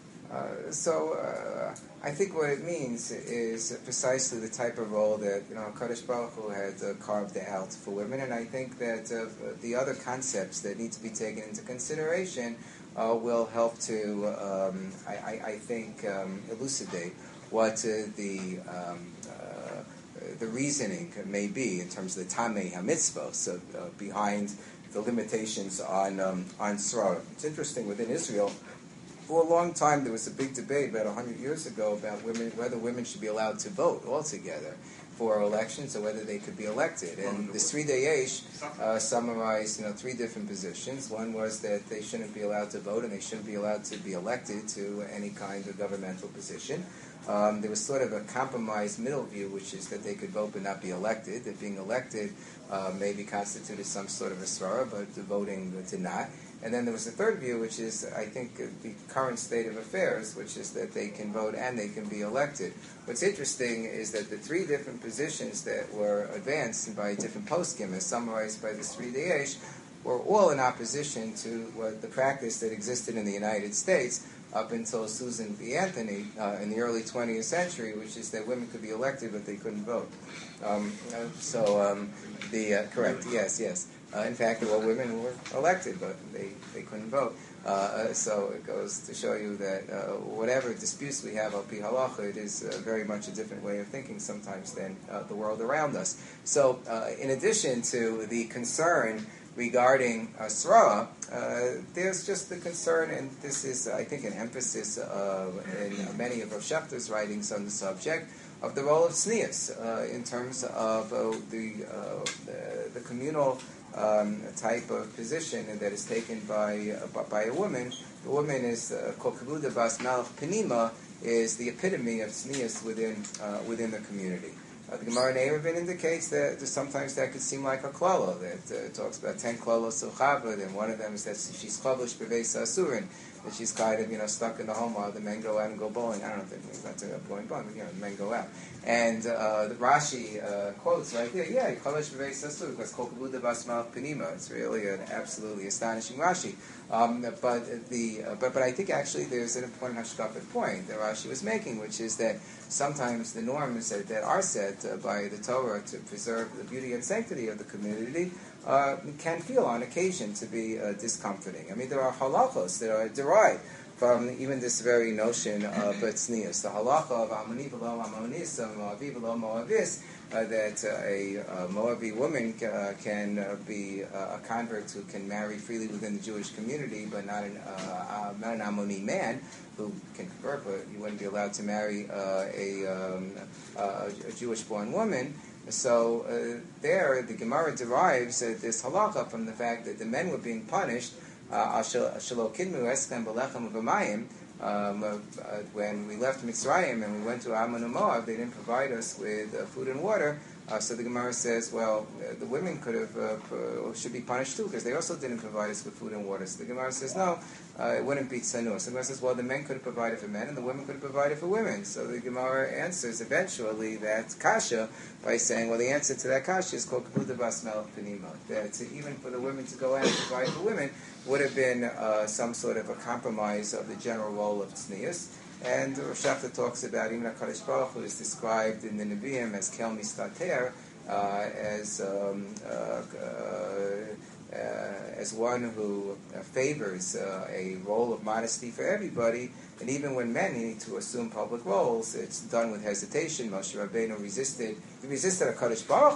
Uh, so uh, I think what it means is precisely the type of role that you know Kadosh Baruch Hu had uh, carved out for women, and I think that uh, the other concepts that need to be taken into consideration uh, will help to, um, I, I, I think, um, elucidate what uh, the um, uh, the reasoning may be in terms of the Tamei HaMitzvah, so uh, behind the limitations on um, on Srara. It's interesting within Israel. For a long time, there was a big debate about one hundred years ago about women, whether women should be allowed to vote altogether for elections or whether they could be elected. And the Sri Dayesh uh, summarized, you know, three different positions. One was that they shouldn't be allowed to vote and they shouldn't be allowed to be elected to any kind of governmental position. Um, there was sort of a compromise middle view, which is that they could vote but not be elected. That being elected uh, maybe constituted some sort of a svara, but the voting did not. And then there was a third view, which is, I think, the current state of affairs, which is that they can vote and they can be elected. What's interesting is that the three different positions that were advanced by different poskim, as summarized by the Sri Dayesh, were all in opposition to what the practice that existed in the United States up until Susan B. Anthony uh, in the early twentieth century, which is that women could be elected but they couldn't vote. Um, uh, so um, the uh, correct, yes, yes. Uh, in fact, there were women who were elected, but they, they couldn't vote. Uh, so it goes to show you that uh, whatever disputes we have al pi halacha, it is uh, very much a different way of thinking sometimes than uh, the world around us. So uh, in addition to the concern regarding uh, Srara, uh, there's just the concern, and this is, I think, an emphasis uh, in many of Rav Shechter's writings on the subject, of the role of tznius uh, in terms of uh, the, uh, the the communal um, type of position that is taken by uh, by a woman. The woman is kol kavuda bas malach penima, is the epitome of tznius within uh, within the community. Uh, the Gemara in Eruvin indicates that sometimes that could seem like a klala, that uh, it talks about ten klalos of Chavod, and one of them is that she's chavush b'veis asurin, that she's kind of, you know, stuck in the home while the men go out and go bowling. I don't know if that means not to go going bowling, but, you know, the men go out. And uh, the Rashi uh, quotes right there, yeah, chavush b'veis asurin, because kol kavuda bas malach penima. It's really an absolutely astonishing Rashi. Um, but the uh, but but I think actually there's an important hashkafet point that Rashi was making, which is that sometimes the norms that, that are set uh, by the Torah to preserve the beauty and sanctity of the community uh, can feel on occasion to be uh, discomforting. I mean, there are halachos that are derived from even this very notion of tznius. The halacha of Amoni v'lo Amonis, Moavi v'lo Moavis, uh, that uh, a uh, Moabi woman uh, can uh, be uh, a convert who can marry freely within the Jewish community, but not an, uh, uh, not an Amoni man who can convert, but he wouldn't be allowed to marry uh, a, um, uh, a Jewish-born woman. So uh, there, the Gemara derives uh, this halacha from the fact that the men were being punished uh, Um, uh, uh, when we left Mitzrayim and we went to Ammon and Moab, they didn't provide us with uh, food and water. Uh, so the Gemara says, well, uh, the women could have uh, p- should be punished too because they also didn't provide us with food and water. So the Gemara says, no, uh, it wouldn't be tzanus. So the Gemara says, well, the men could have provided for men and the women could have provided for women. So the Gemara answers eventually that kasha by saying, well, the answer to that kasha is called kavuda bas melech penima. That even for the women to go out and provide for women would have been uh, some sort of a compromise of the general role of tznius. And Rav Shechter talks about even HaKadosh Baruch Hu is described in the Nevi'im as kel mistater, uh, as um, uh, uh, uh, as one who uh, favors uh, a role of modesty for everybody. And even when men need to assume public roles, it's done with hesitation. Moshe Rabbeinu resisted. He resisted HaKadosh Baruch Hu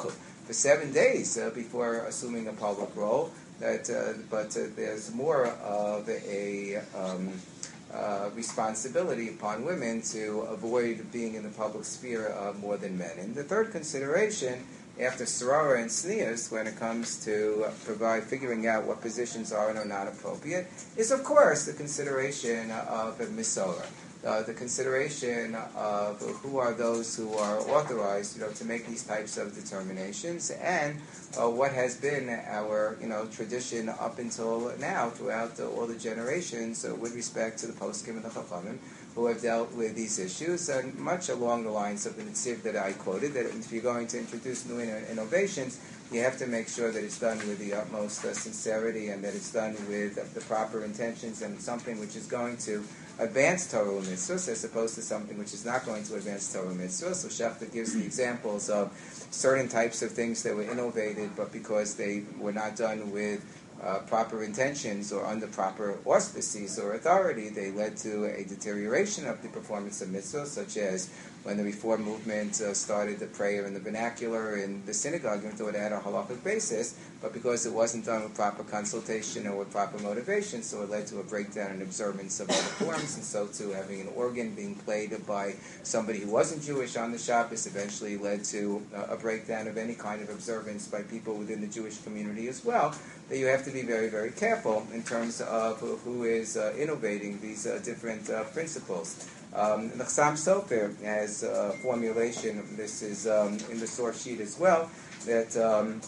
for seven days uh, before assuming a public role. That, uh, but uh, there's more of a um, uh, responsibility upon women to avoid being in the public sphere uh, more than men. And the third consideration, after Sarara and Sneas, when it comes to provide figuring out what positions are and are not appropriate, is of course the consideration of Misora. Uh, the consideration of who are those who are authorized, you know, to make these types of determinations, and uh, what has been our, you know, tradition up until now throughout uh, all the generations uh, with respect to the poskim and the chachamim who have dealt with these issues, and much along the lines of the Netziv that I quoted, that if you're going to introduce new innovations, you have to make sure that it's done with the utmost uh, sincerity and that it's done with uh, the proper intentions and something which is going to advance Torah mitzvahs as opposed to something which is not going to advance Torah mitzvahs. So Shechta gives the examples of certain types of things that were innovated, but because they were not done with uh, proper intentions or under proper auspices or authority, they led to a deterioration of the performance of mitzvahs, such as when the Reform movement uh, started the prayer in the vernacular in the synagogue, even though it had a halakhic basis, but because it wasn't done with proper consultation or with proper motivation, so it led to a breakdown in observance of other forms, and so too having an organ being played by somebody who wasn't Jewish on the Shabbos eventually led to uh, a breakdown of any kind of observance by people within the Jewish community as well, that you have to be very, very careful in terms of who is uh, innovating these uh, different uh, principles. Um, the Chassam Sofer has a formulation, this is um, in the source sheet as well, that um,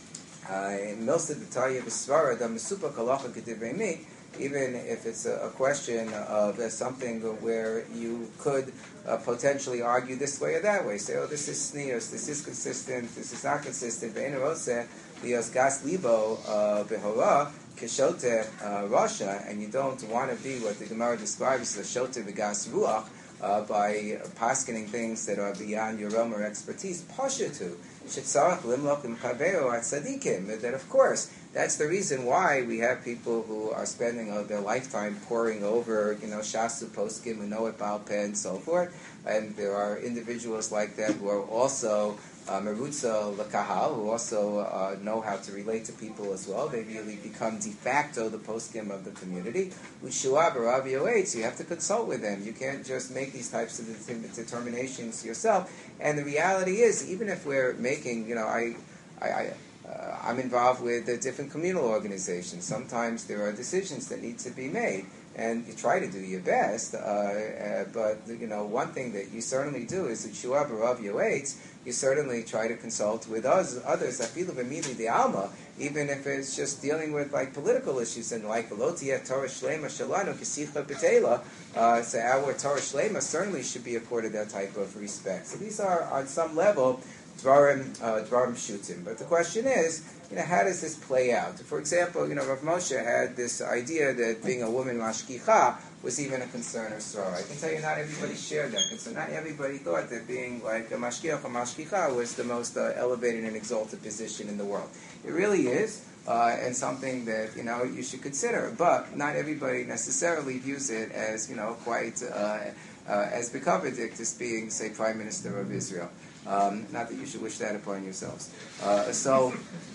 uh, in Milsa D'Tarya B'Svara, the Mesupa Kalacha K'divrei Mi, even if it's a, a question of uh, something where you could uh, potentially argue this way or that way, say, oh, this is sneers, this is consistent, this is not consistent, Ve'en Roseh, Lios Gas Libo Behorah, Keshote uh, Rasha, and you don't want to be what the Gemara describes as a Shote V'Gas Ruach, uh, by paskening things that are beyond your realm or expertise. Pashatu, Shetzarach Limloch Imchaveo At Tzadikim, that of course, that's the reason why we have people who are spending uh, their lifetime poring over, you know, Shasu, Poskim, who know it, Baal Peh, and so forth. And there are individuals like that who are also Merutza L'Kahal, who also uh, know how to relate to people as well. They really become de facto the poskim of the community. With Shuab or Rav Yoetz, you have to consult with them. You can't just make these types of det- determinations yourself. And the reality is, even if we're making, you know, I, I, I uh, I'm involved with uh, different communal organizations. Sometimes there are decisions that need to be made, and you try to do your best. Uh, uh, but you know, one thing that you certainly do is that Shuab or Rav Yoetz, you certainly try to consult with us, others, afilu b'mili de alma, even if it's just dealing with like political issues and like Velotia Torah Shlema Shalanu Kesicha B'Tela. Uh, so our Torah Shlema certainly should be accorded that type of respect. So these are on some level dvarim uh, dvarim shutim. But the question is, you know, how does this play out? For example, you know, Rav Moshe had this idea that being a woman mashkicha was even a concern or sorrow. I can tell you not everybody shared that concern. Not everybody thought that being like a mashkiach or mashkicha was the most uh, elevated and exalted position in the world. It really is, uh, and something that, you know, you should consider. But not everybody necessarily views it as, you know, quite uh, uh, as bekavadik as being, say, Prime Minister of Israel. Um, not that you should wish that upon yourselves. Uh, so...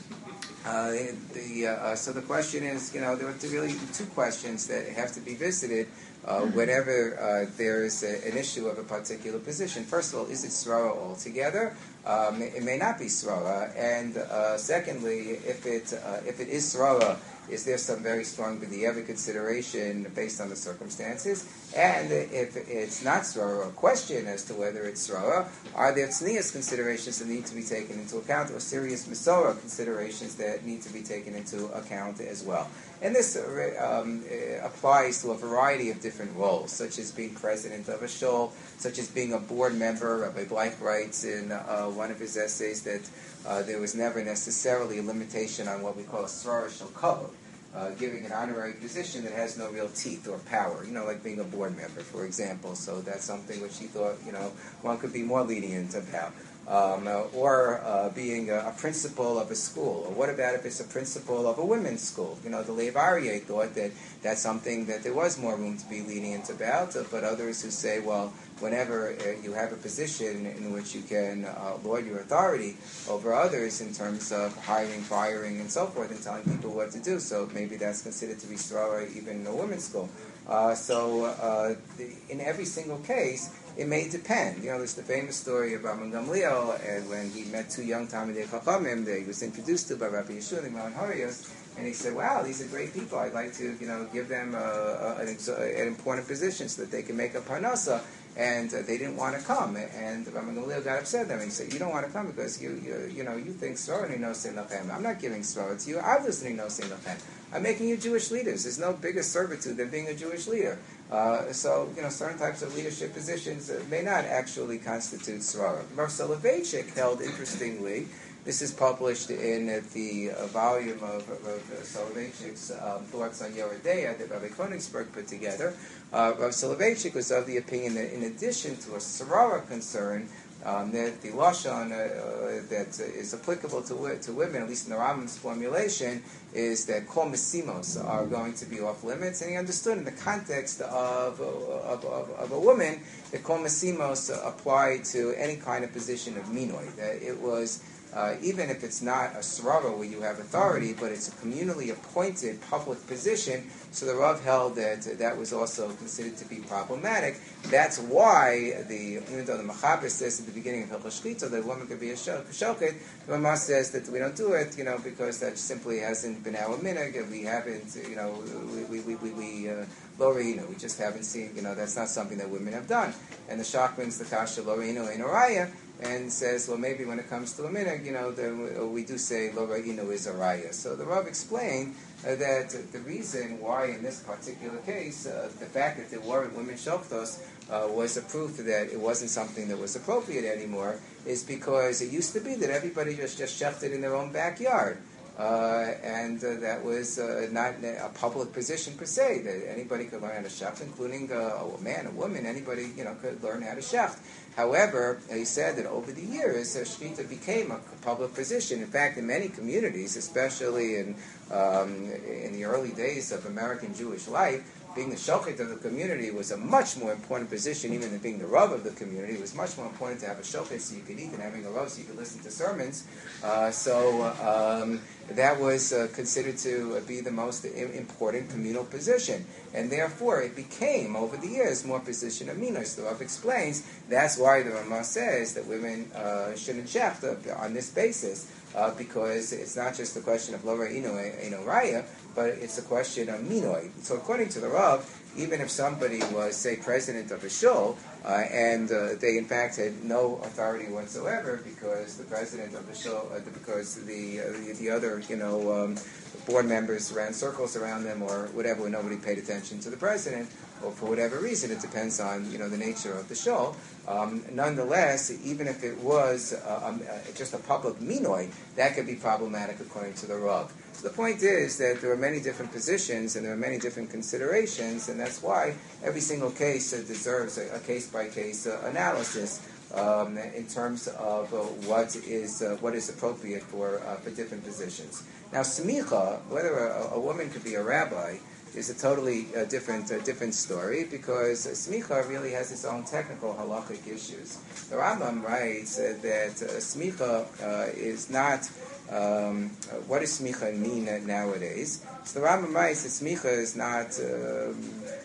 Uh, the, uh, so the question is, you know, there are really two questions that have to be visited uh, whenever uh, there is a, an issue of a particular position. First of all, is it Srara altogether? Um, it may not be Srara. And uh, secondly, if it uh, if it is Srara, is there some very strong b'di'evet consideration based on the circumstances? And if it's not Srara, a question as to whether it's Srara, are there tznius considerations that need to be taken into account, or serious Masorah considerations that need to be taken into account as well? And this um, applies to a variety of different roles, such as being president of a shul, such as being a board member. Rabbi Bleich writes in uh, one of his essays that uh, there was never necessarily a limitation on what we call a Srara shel kavod, uh, giving an honorary position that has no real teeth or power, you know, like being a board member, for example. So that's something which he thought, you know, one could be more lenient about. Um, uh, or uh, being a, a principal of a school, or what about if it's a principal of a women's school? You know, the Lev Aryeh thought that that's something that there was more room to be lenient about, uh, but others who say, well, whenever uh, you have a position in which you can uh, lord your authority over others in terms of hiring, firing, and so forth, and telling people what to do, so maybe that's considered to be srara even in a women's school. Uh, so uh, the, in every single case, it may depend. You know, there's the famous story of Rabban Gamliel, and when he met two young Talmidei Chachamim that he was introduced to by Rabbi Yeshua and Rabbi Horios, and he said, wow, these are great people. I'd like to, you know, give them uh, a, an, an important position so that they can make a parnasa. And uh, they didn't want to come. And Rabban Gamliel got upset at them. He said, you don't want to come because you, you, you know, you think Srara and no Sein Lachem. I'm not giving Srara to you. Obviously no Sein Lachem. I'm making you Jewish leaders. There's no bigger servitude than being a Jewish leader. Uh, so, you know, certain types of leadership positions uh, may not actually constitute Srara. Rav Soloveitchik held, interestingly, this is published in uh, the uh, volume of Rav Soloveitchik's um, Thoughts on Yeridea that Rabbi Koenigsberg put together. Uh, Rav Soloveitchik was of the opinion that in addition to a Srara concern, um, that the Lashon uh, uh, that is applicable to, to women, at least in the Rambam's formulation, is that Kol Mesimos are going to be off limits, and he understood in the context of, of, of, of a woman that Kol Mesimos applied to any kind of position of Minoi, that it was Uh, even if it's not a srara where you have authority, but it's a communally appointed public position, so the Rav held that uh, that was also considered to be problematic. That's why, the even though the Mechaber says at the beginning of Hilchos Shchita that a woman could be a shochet, the Rama says that we don't do it, you know, because that simply hasn't been our minhag, and we haven't, you know, we, we, we, we uh, Lorino, we just haven't seen, you know, that's not something that women have done. And the Shachman's the Kasha Lorino in Araya, and says, well, maybe when it comes to a minhag, you know, the, we do say lo ra'inu is a raya. So the Rav explained uh, that the reason why in this particular case, uh, the fact that there weren't women shoftos uh, was a proof that it wasn't something that was appropriate anymore, is because it used to be that everybody just, just shechted in their own backyard. Uh, and uh, that was uh, not a public position per se, that anybody could learn how to shecht, including uh, a man, a woman, anybody, you know, could learn how to shecht. However, he said that over the years, uh, Shechita became a public position. In fact, in many communities, especially in um, in the early days of American Jewish life, being the shochet of the community was a much more important position, even than being the rav of the community. It was much more important to have a shochet so you could eat, and having a rav so you could listen to sermons. Uh, so um, that was uh, considered to be the most important communal position. And therefore, it became, over the years, more position of minos. The Rav explains that's why the Rama says that women uh, shouldn't shecht on this basis, uh, because it's not just the question of lo ra'inu eino raya, but it's a question of minoi. So according to the Rav, even if somebody was, say, president of a shul, uh, and uh, they in fact had no authority whatsoever because the president of the shul, uh, because the, uh, the the other, you know, um, board members ran circles around them or whatever, nobody paid attention to the president, or for whatever reason, it depends on, you know, the nature of the shul. Um, nonetheless, even if it was uh, um, uh, just a public minoi, that could be problematic according to the Rav. So the point is that there are many different positions and there are many different considerations, and that's why every single case uh, deserves a, a case-by-case uh, analysis um, in terms of uh, what is uh, what is appropriate for uh, for different positions. Now, smicha, whether a, a woman could be a rabbi, is a totally uh, different uh, different story, because uh, smicha really has its own technical halachic issues. The Rambam writes uh, that uh, smicha uh, is not. Um, uh, what does smicha mean uh, nowadays? So the Rambam writes that smicha is not um,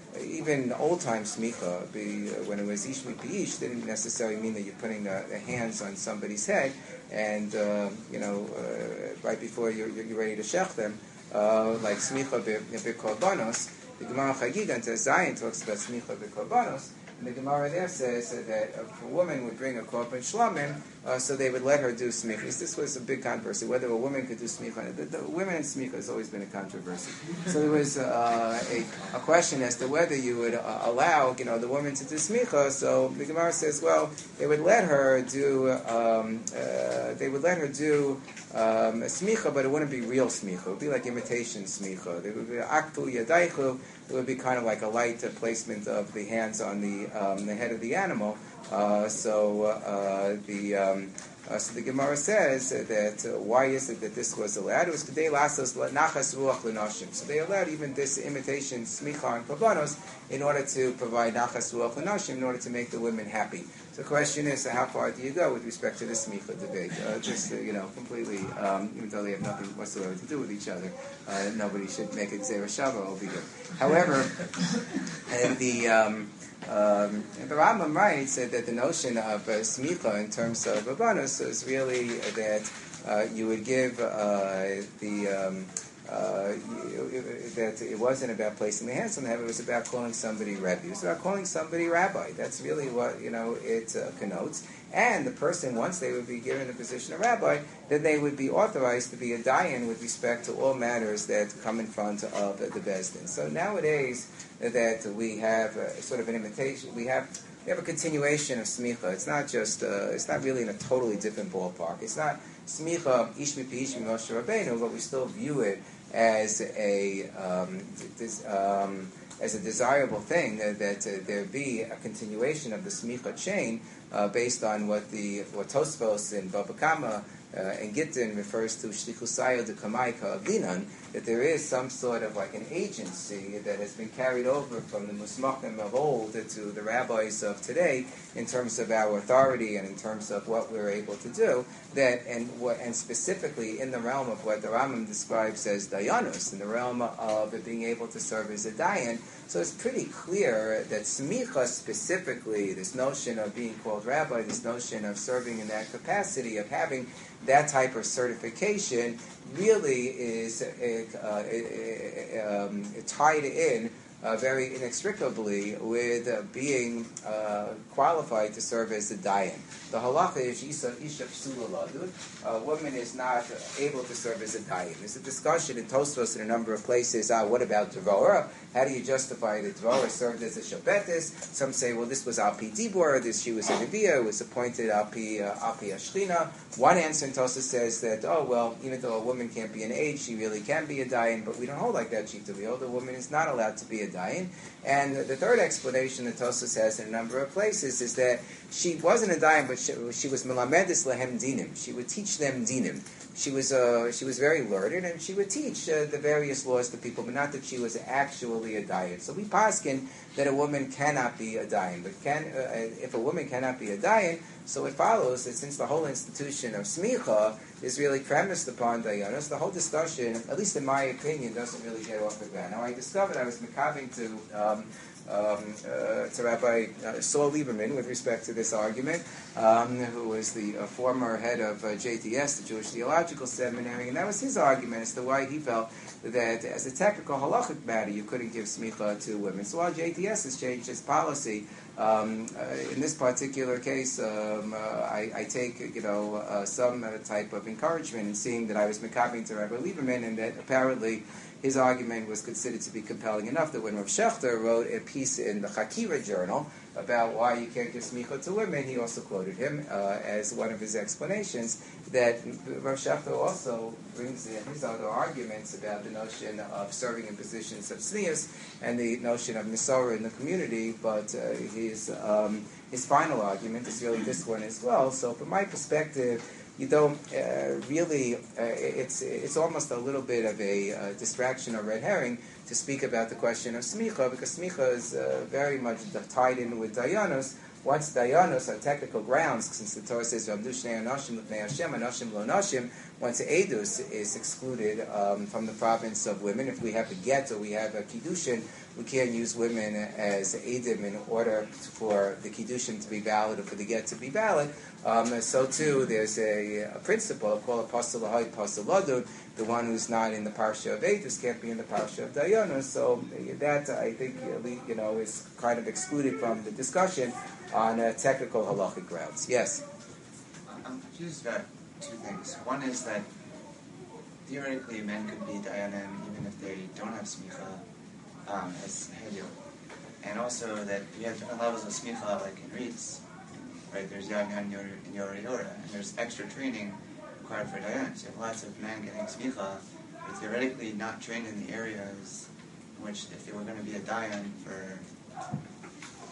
even old-time smicha. Be, uh, when it was ish mipiish, didn't necessarily mean that you're putting uh, the hands on somebody's head, and uh, you know, uh, right before you're, you're ready to shech them. Uh, like smicha b'korbanos, the Gemara Chagiga into Zion talks about smicha b'korbanos, and the Gemara there says that a woman would bring a korban shlamim, uh, so they would let her do smichas. This was a big controversy, whether a woman could do smicha. The, the women in smicha has always been a controversy. So there was uh, a, a question as to whether you would uh, allow, you know, the woman to do smicha. So the Gemara says, well, they would let her do, um, uh, they would let her do um, smicha, but it wouldn't be real smicha. It would be like imitation smicha. It would be aktu yadaichu. It would be kind of like a light uh, placement of the hands on the um, the head of the animal. Uh, so uh, the uh, um, uh, so the Gemara says uh, that uh, why is it that this was allowed? It was Kedei Lasos Nachas Ruach L'Nashim. So they allowed even this imitation smicha and korbanos in order to provide Nachas Ruach L'Nashim, in order to make the women happy. So the question is, uh, how far do you go with respect to the smicha debate? Uh, just, uh, you know, completely, um, even though they have nothing whatsoever to do with each other, uh, nobody should make a Gzera Shava over here. However, and the... Um, Um, the Rambam writes uh, that the notion of uh, smicha in terms of Rabbanus is really uh, that uh, you would give uh, the um, uh, you, that it wasn't about placing the hands on the head, it was about calling somebody Rebbe. It was about calling somebody Rabbi. That's really what you know it uh, connotes. And the person, once they would be given the position of Rabbi, then they would be authorized to be a dayan with respect to all matters that come in front of the Beis Din. So nowadays that we have a, sort of an imitation, we have we have a continuation of smicha. It's not just, uh, it's not really in a totally different ballpark. It's not smicha ish mipi ish Moshe Rabbeinu, but we still view it as a um, this, um, as a desirable thing that, that uh, there be a continuation of the smicha chain uh, based on what the what Tosfos in Baba Kama uh, and Gittin refers to shlichusayo de kamaika avinan, that there is some sort of like an agency that has been carried over from the musmachim of old to the rabbis of today in terms of our authority and in terms of what we're able to do. That and what and specifically in the realm of what the Rambam describes as dayanus, in the realm of it being able to serve as a dayan. So it's pretty clear that smicha specifically, this notion of being called rabbi, this notion of serving in that capacity, of having that type of certification, really is uh, uh, um, tied in uh, very inextricably with uh, being uh, qualified to serve as a dayan. The halacha is isha isha psula ladud. A woman is not able to serve as a dayan. There's a discussion in Tosfos in a number of places. Ah, what about Dvorah? How do you justify that Dvorah served as a shabetis? Some say, well, this was Alpi Dibor. This she was a Neviah, was appointed Alpi uh, Alpi Ashchina. One answer in Tosfos says that, oh well, even though a woman can't be an aide, she really can be a dayan. But we don't hold like that. Shita. We hold a woman is not allowed to be a dayan. And the third explanation that Tosfos has in a number of places is that she wasn't a dayan, but she, she was melamedis lehem dinim. She would teach them dinim. She was uh, she was very learned, and she would teach uh, the various laws to people, but not that she was actually a dayan. So we paskin that a woman cannot be a dayan, but can uh, if a woman cannot be a dayan, so it follows that since the whole institution of smicha is really premised upon dayanos, the whole discussion, at least in my opinion, doesn't really get off the ground. Now I discovered I was makaving to. Um, Um, uh, to Rabbi uh, Saul Lieberman with respect to this argument, um, who was the uh, former head of uh, J T S, the Jewish Theological Seminary, and that was his argument as to why he felt that as a technical halachic matter you couldn't give smicha to women. So while J T S has changed its policy, um, uh, in this particular case, um, uh, I, I take you know uh, some uh, type of encouragement in seeing that I was mekabing to Rabbi Lieberman, and that apparently his argument was considered to be compelling enough that when Rav Shechter wrote a piece in the Chakira Journal about why you can't give smicha to women, he also quoted him uh, as one of his explanations that Rav Shechter also brings in his other arguments about the notion of serving in positions of tznius and the notion of Masorah in the community, but uh, his, um, his final argument is really this one as well. So from my perspective, you don't uh, really, uh, it's it's almost a little bit of a uh, distraction or red herring to speak about the question of smicha, because smicha is uh, very much tied in with dayanos. Once dayanos on technical grounds, since the Torah says V'amdu shnei anashim l'pnei Hashem, anashim lo nashim, once edus is excluded um, from the province of women, if we have a get or we have a kiddushin, we can't use women as edim in order for the kiddushin to be valid or for the get to be valid. Um, so too, there's a, a principle called apostle lahai apostle ladud. The one who's not in the parsha of edus can't be in the parsha of dayanos. So that I think you know is kind of excluded from the discussion on uh, technical halachic grounds. Yes. I'm confused about two things. One is that theoretically men could be dayanim even if they don't have smicha um, as heliot, and also that you have different levels of smicha like in Reitz. Right, there's Yad and Yora Yora, and there's extra training required for dayan. So you have lots of men getting smicha, but theoretically not trained in the areas in which, if they were going to be a dayan for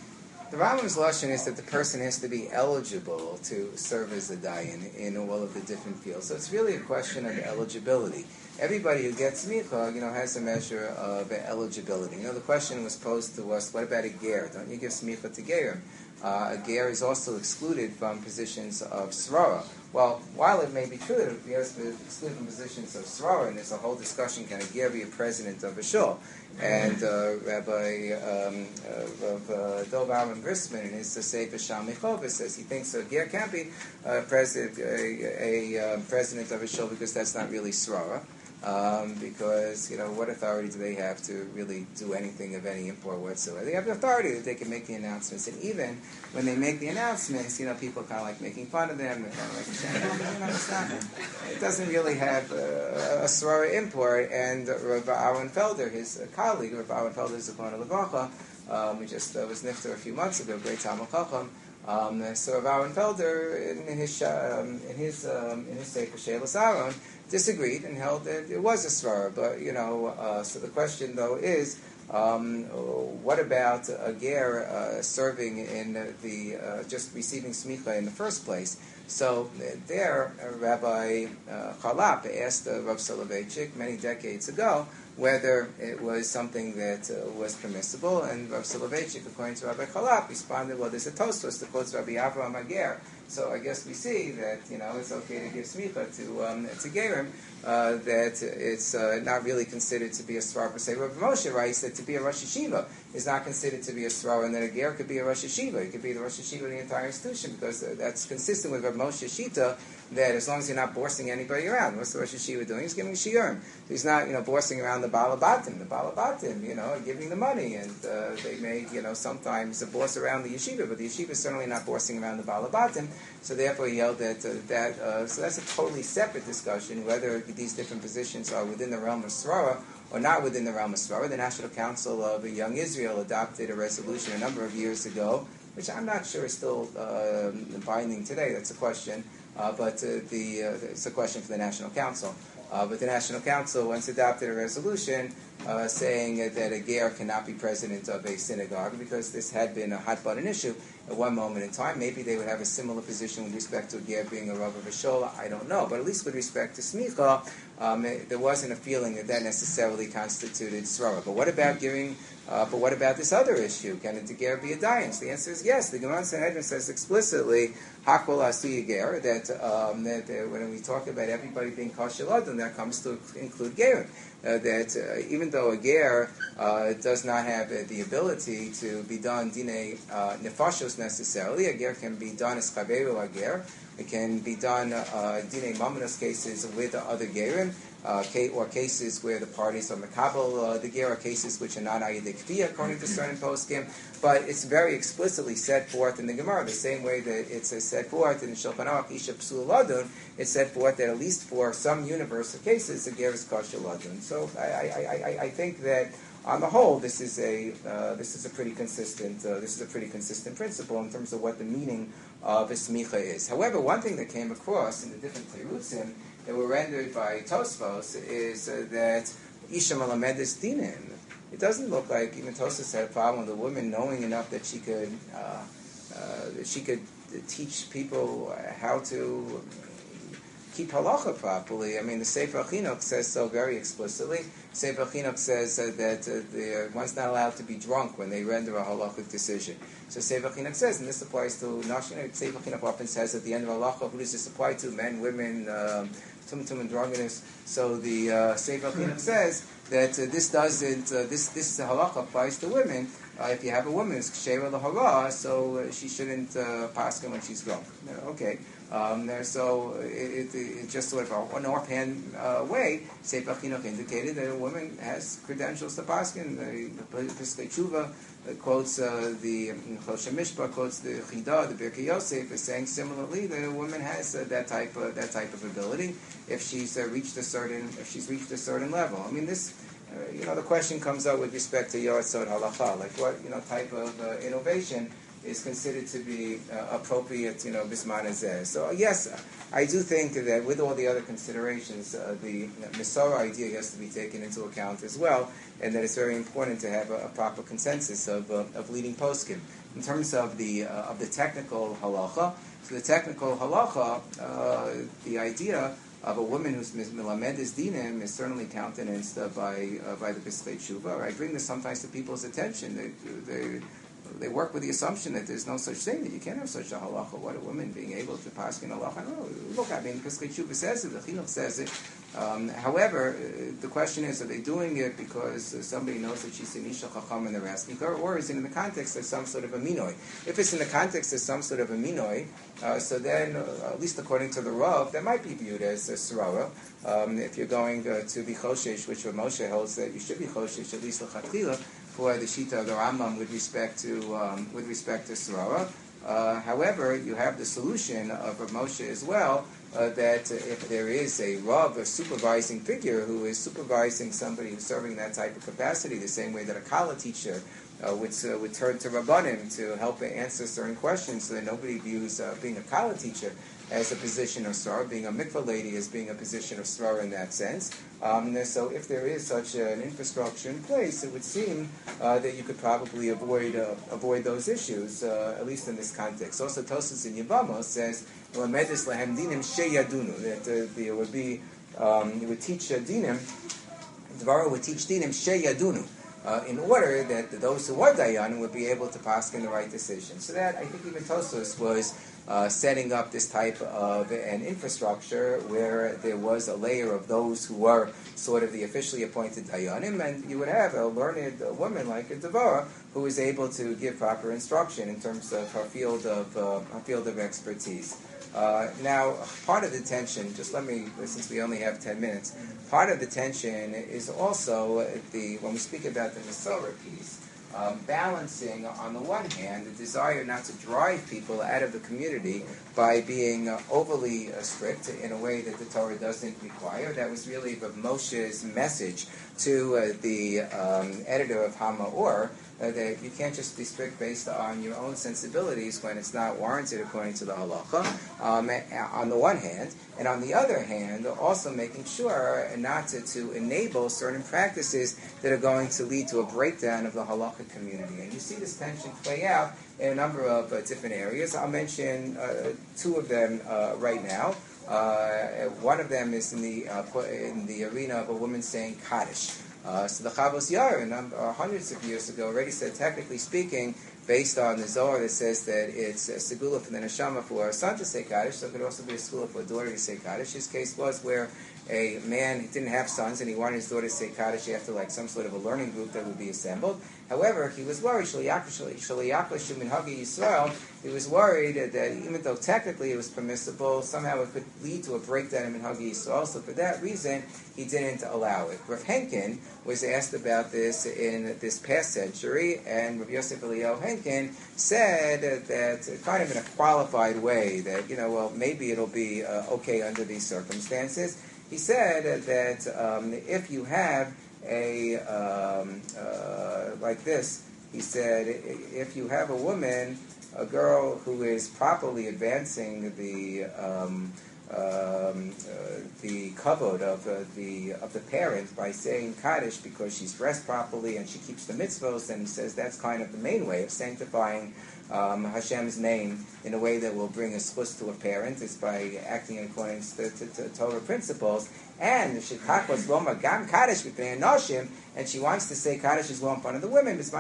The Rambam's lashon is that the person has to be eligible to serve as a dayan in all of the different fields. So it's really a question of eligibility. Everybody who gets smicha, you know, has a measure of eligibility. You know, the question was posed to us: what about a ger? Don't you give smicha to gerim? Uh, a ger is also excluded from positions of srara. Well, while it may be true that a ger is excluded from positions of srara, and there's a whole discussion: can a ger be a president of a shul? And uh, Rabbi um, uh, of uh, Dov Aaron Grisman in his Sefer Shal Mechova says he thinks a ger can't be a president, a, a, a uh, president of a shul because that's not really srara. Um, because, you know, what authority do they have to really do anything of any import whatsoever? They have the authority that they can make the announcements, and even when they make the announcements, you know, people kind of like making fun of them, they're kind of like saying, oh, you know, it's not, it doesn't really have uh, a srara import. And Rav Aaron Felder, his uh, colleague, Rav Aaron Felder, Zichrono Levacha, um, who just uh, was nifter a few months ago, great Talmud Chacham. Um, so Rav Aaron Felder, in his um, in his um, in his Sefer Shelas Aaron, disagreed and held that it was a svara. But you know, uh, so the question though is, um, what about a ger uh, serving in the uh, just receiving smicha in the first place? So uh, there, uh, Rabbi uh, Chalap asked uh, Rav Soloveitchik many decades ago whether it was something that uh, was permissible, and Rav Soloveitchik, according to Rabbi Chalap, responded, well, there's a Tosfos that quotes Rabbi Avraham Ager. So I guess we see that, you know, it's okay to give smicha to um, to gerim, uh, that it's uh, not really considered to be a svara per se. Rav Moshe writes that to be a Rosh Yeshiva is not considered to be a svara, and that a ger could be a Rosh Yeshiva. It could be the Rosh Yeshiva of the entire institution, because uh, that's consistent with Rav Moshe Shita, that as long as you're not bossing anybody around, what's the Rosh Yeshiva doing? He's giving shiurim. He's not, you know, bossing around the balabatim. The balabatim, you know, are giving the money, and uh, they may, you know, sometimes boss around the yeshiva, but the yeshiva is certainly not bossing around the balabatim. So therefore, he held that uh, that. Uh, so that's a totally separate discussion whether these different positions are within the realm of srara or not within the realm of srara. The National Council of Young Israel adopted a resolution a number of years ago, which I'm not sure is still uh, binding today. That's a question. Uh, but uh, the uh, it's a question for the National Council. Uh, but the National Council once adopted a resolution uh, saying uh, that a ger cannot be president of a synagogue, because this had been a hot-button issue at one moment in time. Maybe they would have a similar position with respect to a ger being a rav of a shul. I don't know. But at least with respect to smicha, um, it, there wasn't a feeling that that necessarily constituted srara. But what about giving? Uh, but what about this other issue? Can a ger be a dayan? So the answer is yes. The Gemara Sanhedrin says explicitly, hakol asu ger, that um, that uh, when we talk about everybody being kosher ladon, that comes to include gerim. Uh, that uh, even though a ger uh, does not have uh, the ability to be done dine uh, nefashos necessarily, a ger can be done as chaveru a ger. It can be done uh, dine mamanos cases with other gerim, uh, or cases where the parties are makabel uh, the ger, or cases which are not ayidei kfiyah according to certain poskim. But it's very explicitly set forth in the Gemara, the same way that it's uh, set forth in the Shulchan Aruch Isha Psul Ladun. It's set forth that at least for some universe of cases, the ger is kosher ladun. So I, I, I, I think that on the whole, this is a uh, this is a pretty consistent uh, this is a pretty consistent principle in terms of what the meaning of a smicha is. However, one thing that came across in the different terutzim that were rendered by Tosfos is uh, that Isha Malamedes Dinin. It doesn't look like even Tosfos had a problem with a woman knowing enough that she could uh, uh, that she could teach people how to keep halacha properly. I mean, the Sefer Chinuch says so very explicitly. Sefer Chinuch says uh, that uh, the, one's not allowed to be drunk when they render a halachic decision. So Sefer Chinuch says, and this applies to Nashim, Sefer Chinuch often says at the end of halacha, who does this apply to? Men, women, um, tumtum and drunkenness. So the uh, Sefer Chinuch says that uh, this doesn't, uh, this this halacha applies to women. Uh, if you have a woman who's ksheira l'hara, so uh, she shouldn't uh, paskin when she's drunk. Uh, okay. Um, there, so it, it, it just sort of an offhand uh, way, Sefer Chinuch indicated that a woman has credentials to paskin. The Piskei Tshuva uh, quotes uh, the Choshen Mishpah, quotes the Chidah, the Birkei Yosef, is saying similarly that a woman has uh, that type of, that type of ability if she's uh, reached a certain if she's reached a certain level. I mean, this. Uh, you know, the question comes up with respect to Yotzot Halacha, like what, you know, type of uh, innovation is considered to be uh, appropriate, you know, bisman hazeh. So yes, I do think that with all the other considerations, uh, the Masorah idea has to be taken into account as well, and that it's very important to have a, a proper consensus of, uh, of leading poskim. In terms of the uh, of the technical halacha, so the technical halacha, uh, the idea of a woman who's milamedes dinim is certainly countenanced uh, by uh, by the Pischei Tshuva. I bring this sometimes to people's attention. They, they they work with the assumption that there's no such thing, that you can't have such a halacha. What a woman being able to pass in halacha? No, look, I mean, Pischei Tshuva says it, the Chinuch says it. Um, however, uh, the question is, are they doing it because uh, somebody knows that she's an Isha Chacham and they're asking her, or is it in the context of some sort of a minoi? If it's in the context of some sort of a minoi, uh, so then, uh, at least according to the Rav, that might be viewed as a Sarara. Um, if you're going uh, to be Choshesh, which Rav Moshe holds that you should be Choshesh, at least L'chatchila, for the Shita of the Rambam with respect to um, with respect to Sarara. Uh, however, you have the solution of Rav Moshe as well, uh, that uh, if there is a Rav, a supervising figure, who is supervising somebody who's serving that type of capacity, the same way that a Kala teacher uh, would, uh, would turn to Rabbanim to help answer certain questions, so that nobody views uh, being a Kala teacher as a position of Srar, being a mikvah lady as being a position of Srar in that sense. Um, so if there is such an infrastructure in place, it would seem uh, that you could probably avoid uh, avoid those issues, uh, at least in this context. Also, Tosfos in Yevamos says, "Lamedes lahem dinim sheyadunu," that uh, there would be, um, you would teach uh, dinim, Dvara would teach dinim sheyadunu, Uh, in order that those who are Dayan would be able to pass in the right decision. So that, I think even Tosfos was uh, setting up this type of an infrastructure where there was a layer of those who were sort of the officially appointed Dayanim, and you would have a learned uh, woman like a Devara who is able to give proper instruction in terms of her field of, uh, her field of expertise. Uh, now, part of the tension, just let me, since we only have ten minutes, part of the tension is also the, when we speak about the Masorah piece, um, balancing, on the one hand, the desire not to drive people out of the community by being uh, overly uh, strict in a way that the Torah doesn't require. That was really Rav Moshe's message to uh, the um, editor of HaMa'or, Uh, that you can't just be strict based on your own sensibilities when it's not warranted according to the halacha, um, on the one hand, and on the other hand, also making sure not to, to enable certain practices that are going to lead to a breakdown of the halacha community. And you see this tension play out in a number of uh, different areas. I'll mention uh, two of them uh, right now. Uh, one of them is in the uh, in the arena of a woman saying Kaddish. Uh, so the Chavos Yair, uh, hundreds of years ago, already said, technically speaking, based on the Zohar that says that it's a segula for the neshama for a son to say Kaddish, so it could also be a segula for a daughter to say Kaddish. His case was where a man didn't have sons and he wanted his daughter to say Kaddish after like some sort of a learning group that would be assembled. However, he was worried, he was worried that even though technically it was permissible, somehow it could lead to a breakdown in Minhagi Yisrael, so for that reason, he didn't allow it. Rav Henkin was asked about this in this past century, and Rav Yosef Eliyahu Henkin said that, kind of in a qualified way, that, you know, well, maybe it'll be uh, okay under these circumstances. He said that um, if you have a, um, uh, like this, he said, if you have a woman, a girl who is properly advancing the um, um, uh, the kavod of uh, the of the parent by saying Kaddish because she's dressed properly and she keeps the mitzvos, and he says that's kind of the main way of sanctifying um, Hashem's name in a way that will bring a schus to a parent, is by acting in accordance to, to, to Torah principles. And and she wants to say Kaddish as well in front of the women. At the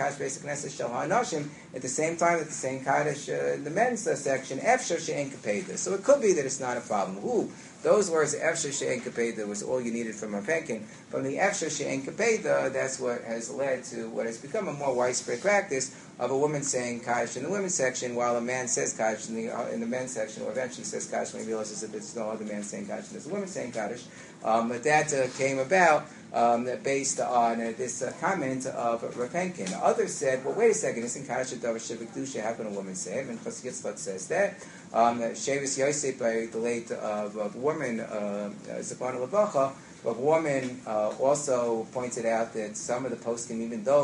same time, at the same Kaddish uh, in the men's uh, section, so it could be that it's not a problem. Ooh, those words, Efshar She'en Kapeda, was all you needed from Rav Henkin. From the Efshar She'en Kapeda, that's what has led to what has become a more widespread practice of a woman saying Kaddish in the women's section, while a man says Kaddish in the, uh, in the men's section, or eventually says Kaddish when he realizes that there's no other man saying Kaddish, and there's a woman saying Kaddish. Um, but that uh, came about um, based on uh, this uh, comment of Rav Henkin. Others said, well, wait a second, isn't Kaddish a davar shebekdusha? How can a woman say it? And Chas Yitzchak says that. Um, Shevis Yosef, by the late uh, woman, Zechron Levacha, Rav Woman uh, also pointed out that some of the poskim, even those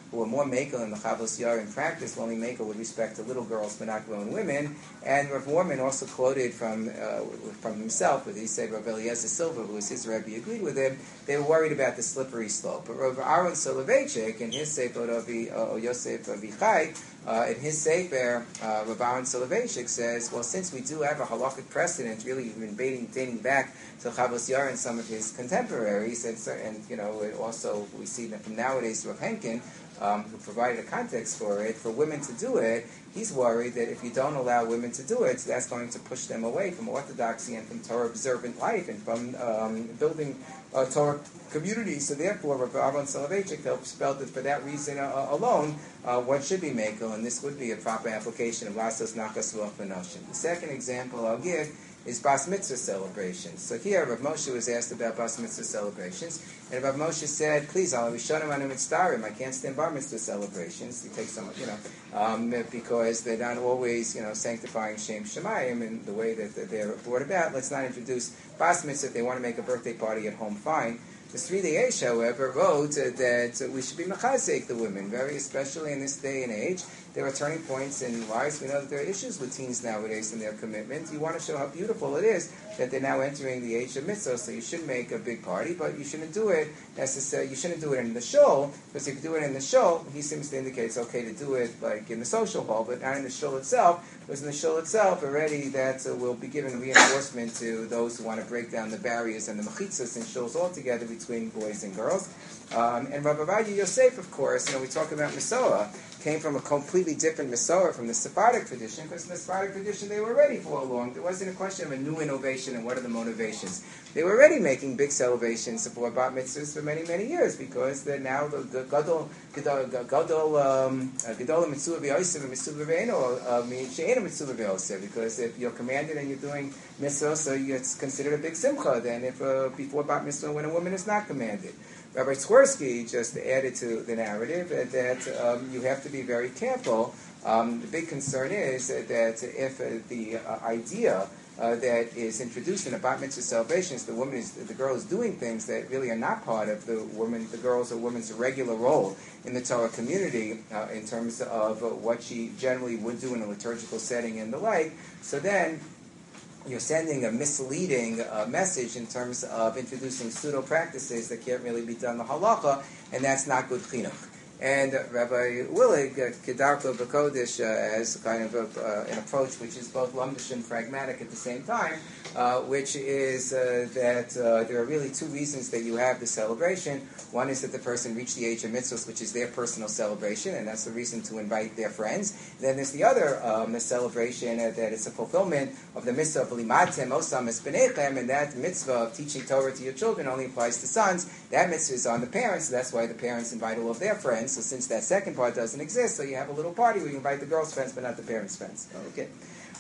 who are more makel in the Chavos Yair in practice, only makel with respect to little girls but not grown women. And Rav Warman also quoted from uh, from himself, with he said Rav Eliezer Silver, who was his Rebbe, agreed with him. They were worried about the slippery slope. But Rav Aaron Soloveitchik, in his Sefer Ravi uh, Yosef Avichai, uh, in his Sefer, uh, Rav Aaron Soloveitchik says, well, since we do have a halakhic precedent, really even dating, dating back to Chavos Yair and some of his contemporaries, and, and you know, it also we see that from nowadays Rav Henkin, Um, who provided a context for it, for women to do it, he's worried that if you don't allow women to do it, so that's going to push them away from orthodoxy and from Torah-observant life and from um, building a Torah community. So therefore, Rav Aaron Soloveitchik felt that for that reason uh, alone, uh, one should be makel, and this would be a proper application of Lasos Nachas Ruach V'Noshim. The second example I'll give is Bas Mitzvah celebrations. So here, Rav Moshe was asked about Bas Mitzvah celebrations, and Rav Moshe said, please, I'll be shonim anu mitztarim. I can't stand Bar Mitzvah celebrations. He takes some, you know, um, because they're not always, you know, sanctifying Shem Shemayim in the way that they're brought about. Let's not introduce Bas Mitzvah. If they want to make a birthday party at home, fine. The Sridei Eish, however, wrote uh, that uh, we should be machazek the women, very especially in this day and age. There are turning points in lives. We know that there are issues with teens nowadays in their commitment. You want to show how beautiful it is that they're now entering the age of mitzvah, so you should make a big party, but you shouldn't do it necessarily. You shouldn't do it in the shul, because if you do it in the shul, he seems to indicate it's okay to do it like in the social hall, but not in the shul itself, because in the shul itself, already that uh, will be given reinforcement to those who want to break down the barriers and the mechitzas in shuls altogether between boys and girls. Um, and Rabbi Ovadia Yosef, of course, you know, we talk about Masorah, came from a completely different Masorah from the Sephardic tradition, because in the Sephardic tradition they were ready for a long. There wasn't a question of a new innovation and what are the motivations. They were already making big celebrations for bat mitzvahs for many, many years, because they're now the gadol gadol um, gadol mitzvah v'yosef and mitzvah v'eino she'ena mitzvah v'yosef, because if you're commanded and you're doing mitzvah, so it's considered a big simcha than if uh, before bat mitzvah when a woman is not commanded. Rabbi Tversky just added to the narrative that um, you have to be very careful. Um, the big concern is that if uh, the uh, idea uh, that is introduced in a bat mitzvah celebration is the woman is the girl is doing things that really are not part of the woman, the girl's or woman's regular role in the Torah community uh, in terms of uh, what she generally would do in a liturgical setting and the like. So then you're sending a misleading uh, message in terms of introducing pseudo practices that can't really be done the halacha, and that's not good chinuch. And uh, Rabbi Willig, uh, Kedarko B'Kodesh, uh, has kind of a, uh, an approach which is both lumdish and pragmatic at the same time, uh, which is uh, that uh, there are really two reasons that you have the celebration. One is that the person reached the age of mitzvahs, which is their personal celebration, and that's the reason to invite their friends. And then there's the other um, celebration uh, that it's a fulfillment of the mitzvah of limatem osam es b'neichem, and that mitzvah of teaching Torah to your children only applies to sons. That mitzvah is on the parents, so that's why the parents invite all of their friends. So since that second part doesn't exist, so you have a little party where you invite the girls' friends, but not the parents' friends. Okay.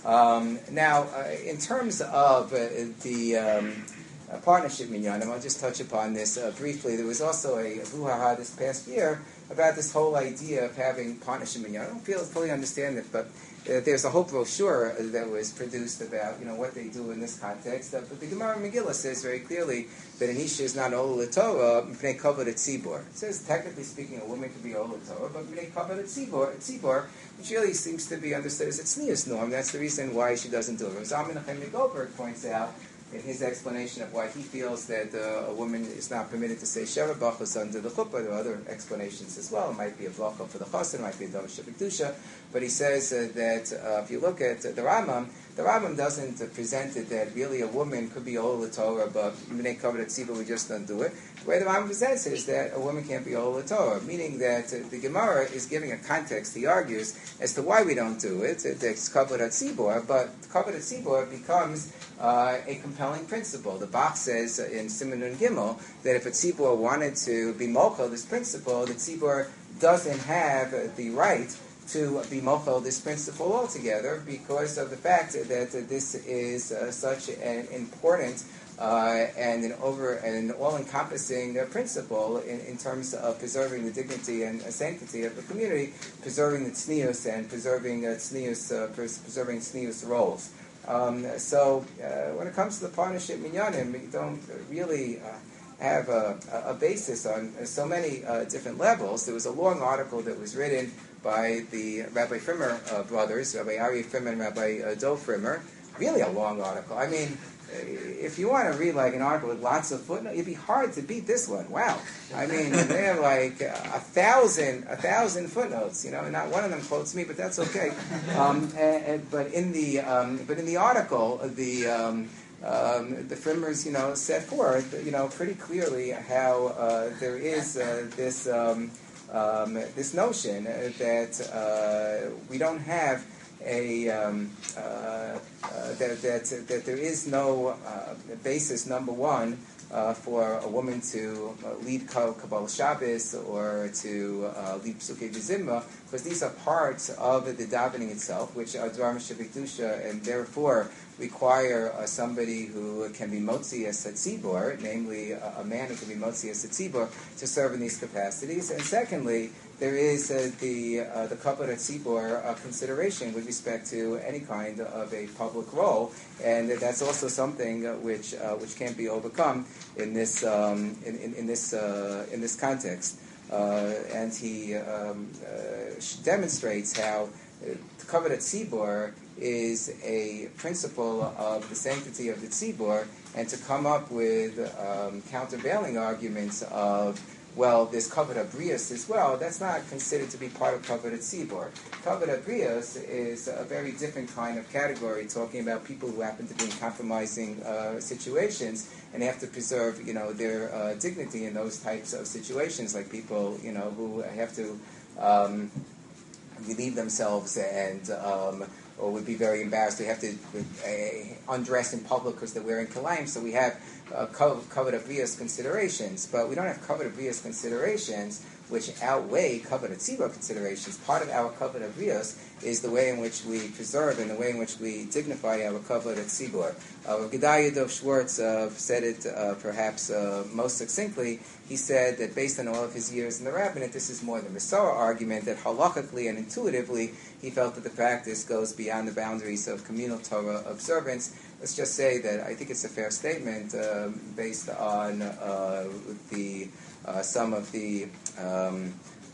Um, now, uh, in terms of uh, the um, uh, partnership minyanim, I'll just touch upon this uh, briefly. There was also a brouhaha this past year about this whole idea of having partnership minyanim. I don't feel fully understand it, but uh, there's a whole brochure that was produced about, you know, what they do in this context. Uh, but the Gemara Megillah says very clearly that an isha is not Ola Torah, Mipnei Kavod Tzibor. It says, technically speaking, a woman could be Ola Torah, but Mipnei Kavod Tzibor, which really seems to be understood as a tznius norm. That's the reason why she doesn't do it. Zalman Menachem Goldberg points out in his explanation of why he feels that uh, a woman is not permitted to say Sheva Bachos under the chuppah. There are other explanations as well. It might be a bracha for the chassan, it might be a davar shebekdusha. But he says uh, that uh, if you look at uh, the Rambam, the Rambam doesn't uh, present it that really a woman could be Ola Torah, but B'nai Kavod Tzibor, we just don't do it. The way the Rambam presents it is that a woman can't be Ola Torah, meaning that uh, the Gemara is giving a context, he argues, as to why we don't do it. It's Kavod Tzibor, but Kavod Tzibor becomes uh, a compelling principle. The Bach says uh, in Siman Nun Gimel that if a Tzibor wanted to be mochel this principle, the Tzibor doesn't have uh, the right to be mochel this principle altogether because of the fact that uh, this is uh, such an important uh, and an over and all-encompassing uh, principle in, in terms of preserving the dignity and uh, sanctity of the community, preserving the tznius and preserving uh, tznius, uh, pres- preserving tznius roles. Um, so uh, when it comes to the partnership minyanim, we don't really. Uh, have a, a basis on so many uh, different levels. There was a long article that was written by the Rabbi Frimmer uh, brothers, Rabbi Ari Frimmer and Rabbi uh, Dov Frimmer. Really a long article. I mean, if you want to read like an article with lots of footnotes, it'd be hard to beat this one. Wow. I mean, they have like a thousand, a thousand footnotes. You know, and not one of them quotes me, but that's okay. Um, and, and, but in the um, but in the article, the um, um, the Frimmers, you know, set forth, you know, pretty clearly how uh, there is uh, this um, um, this notion that uh, we don't have a um, uh, uh, that, that that there is no uh, basis, number one, uh, for a woman to uh, lead Kabbalah Shabbos or to uh, lead Psukei V'Zimra, because these are parts of the davening itself, which are Dvarim Shebekdusha, and therefore require uh, somebody who can be motzi as a tzibor, namely uh, a man who can be motzi as a tzibor, to serve in these capacities. And secondly, there is uh, the uh, the Kabbalah tzibor uh, consideration with respect to any kind of a public role, and that's also something uh, which uh, which can't be overcome in this um, in, in, in this uh, in this context. Uh, and he um, uh, demonstrates how uh, Kabbalah tzibor is a principle of the sanctity of the tzibor, and to come up with um, countervailing arguments of, well, there's Kabbalah Brios as well, that's not considered to be part of Kabbalah tzibor. Kabbalah Brios is a very different kind of category, talking about people who happen to be in compromising uh, situations and have to preserve, you know, their uh, dignity in those types of situations, like people, you know, who have to um, relieve themselves and um, or would be very embarrassed. They have to uh, undress in public because they're wearing kilayim. So we have uh, Kabbalah Brios considerations, but we don't have Kabbalah Brios considerations which outweigh Kabbalah tzibor considerations. Part of our Kabbalah Brios is the way in which we preserve and the way in which we dignify our Kabbalah tzibor. Uh, Gedalia Dov Schwartz uh, said it uh, perhaps uh, most succinctly. He said that based on all of his years in the rabbinate, this is more the Masorah argument, that halachically and intuitively he felt that the practice goes beyond the boundaries of communal Torah observance. Let's just say that I think it's a fair statement uh, based on uh, the uh, some of the um,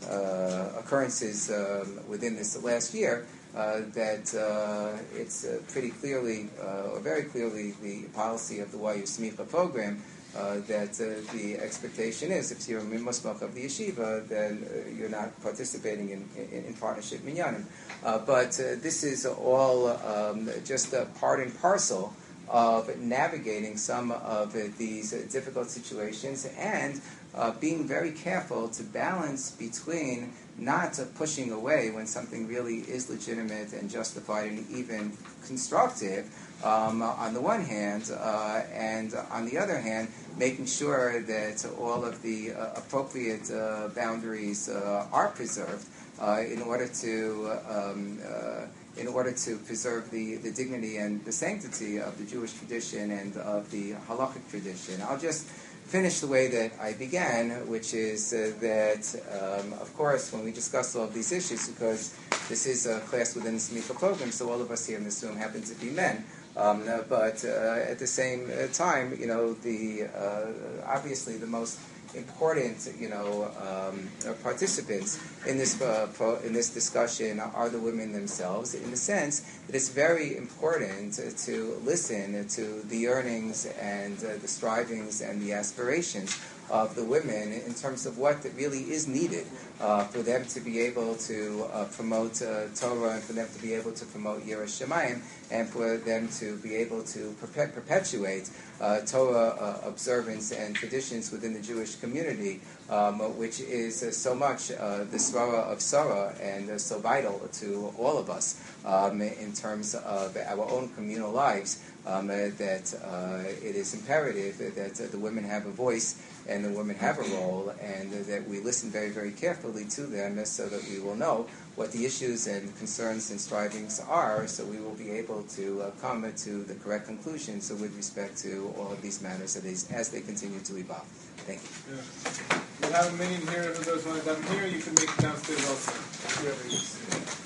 uh, occurrences um, within this last year, uh, that uh, it's uh, pretty clearly, uh, or very clearly, the policy of the Y U Smicha program, Uh, that uh, the expectation is, if you're a musmach of the yeshiva, then uh, you're not participating in, in, in partnership minyanim. Uh, but uh, this is all um, just a part and parcel of navigating some of uh, these uh, difficult situations and uh, being very careful to balance between not uh, pushing away when something really is legitimate and justified and even constructive, Um, on the one hand, uh, and on the other hand, making sure that all of the uh, appropriate uh, boundaries uh, are preserved uh, in order to um, uh, in order to preserve the, the dignity and the sanctity of the Jewish tradition and of the halachic tradition. I'll just finish the way that I began, which is uh, that, um, of course, when we discuss all of these issues, because this is a class within the Smicha program, so all of us here in this room happen to be men. Um, uh, but uh, at the same uh, time, you know, the uh, obviously the most important, you know, um, uh, participants in this uh, pro- in this discussion are the women themselves, in the sense that it's very important to listen to the yearnings and uh, the strivings and the aspirations of the women in terms of what really is needed uh, for them to be able to uh, promote uh, Torah, and for them to be able to promote Yiras Shamayim, and for them to be able to perpet- perpetuate uh, Torah uh, observance and traditions within the Jewish community, um, which is uh, so much uh, the svara of Sarah and uh, so vital to all of us um, in terms of our own communal lives, um, uh, that uh, it is imperative that uh, the women have a voice and the women have a role, and uh, that we listen very, very carefully to them so that we will know what the issues and concerns and strivings are, so we will be able to uh, come to the correct conclusions with respect to all of these matters as, as they continue to evolve. Thank you. Yeah. We'll have a minyan here. Who does want to come here? You can make it downstairs also. Whoever you see.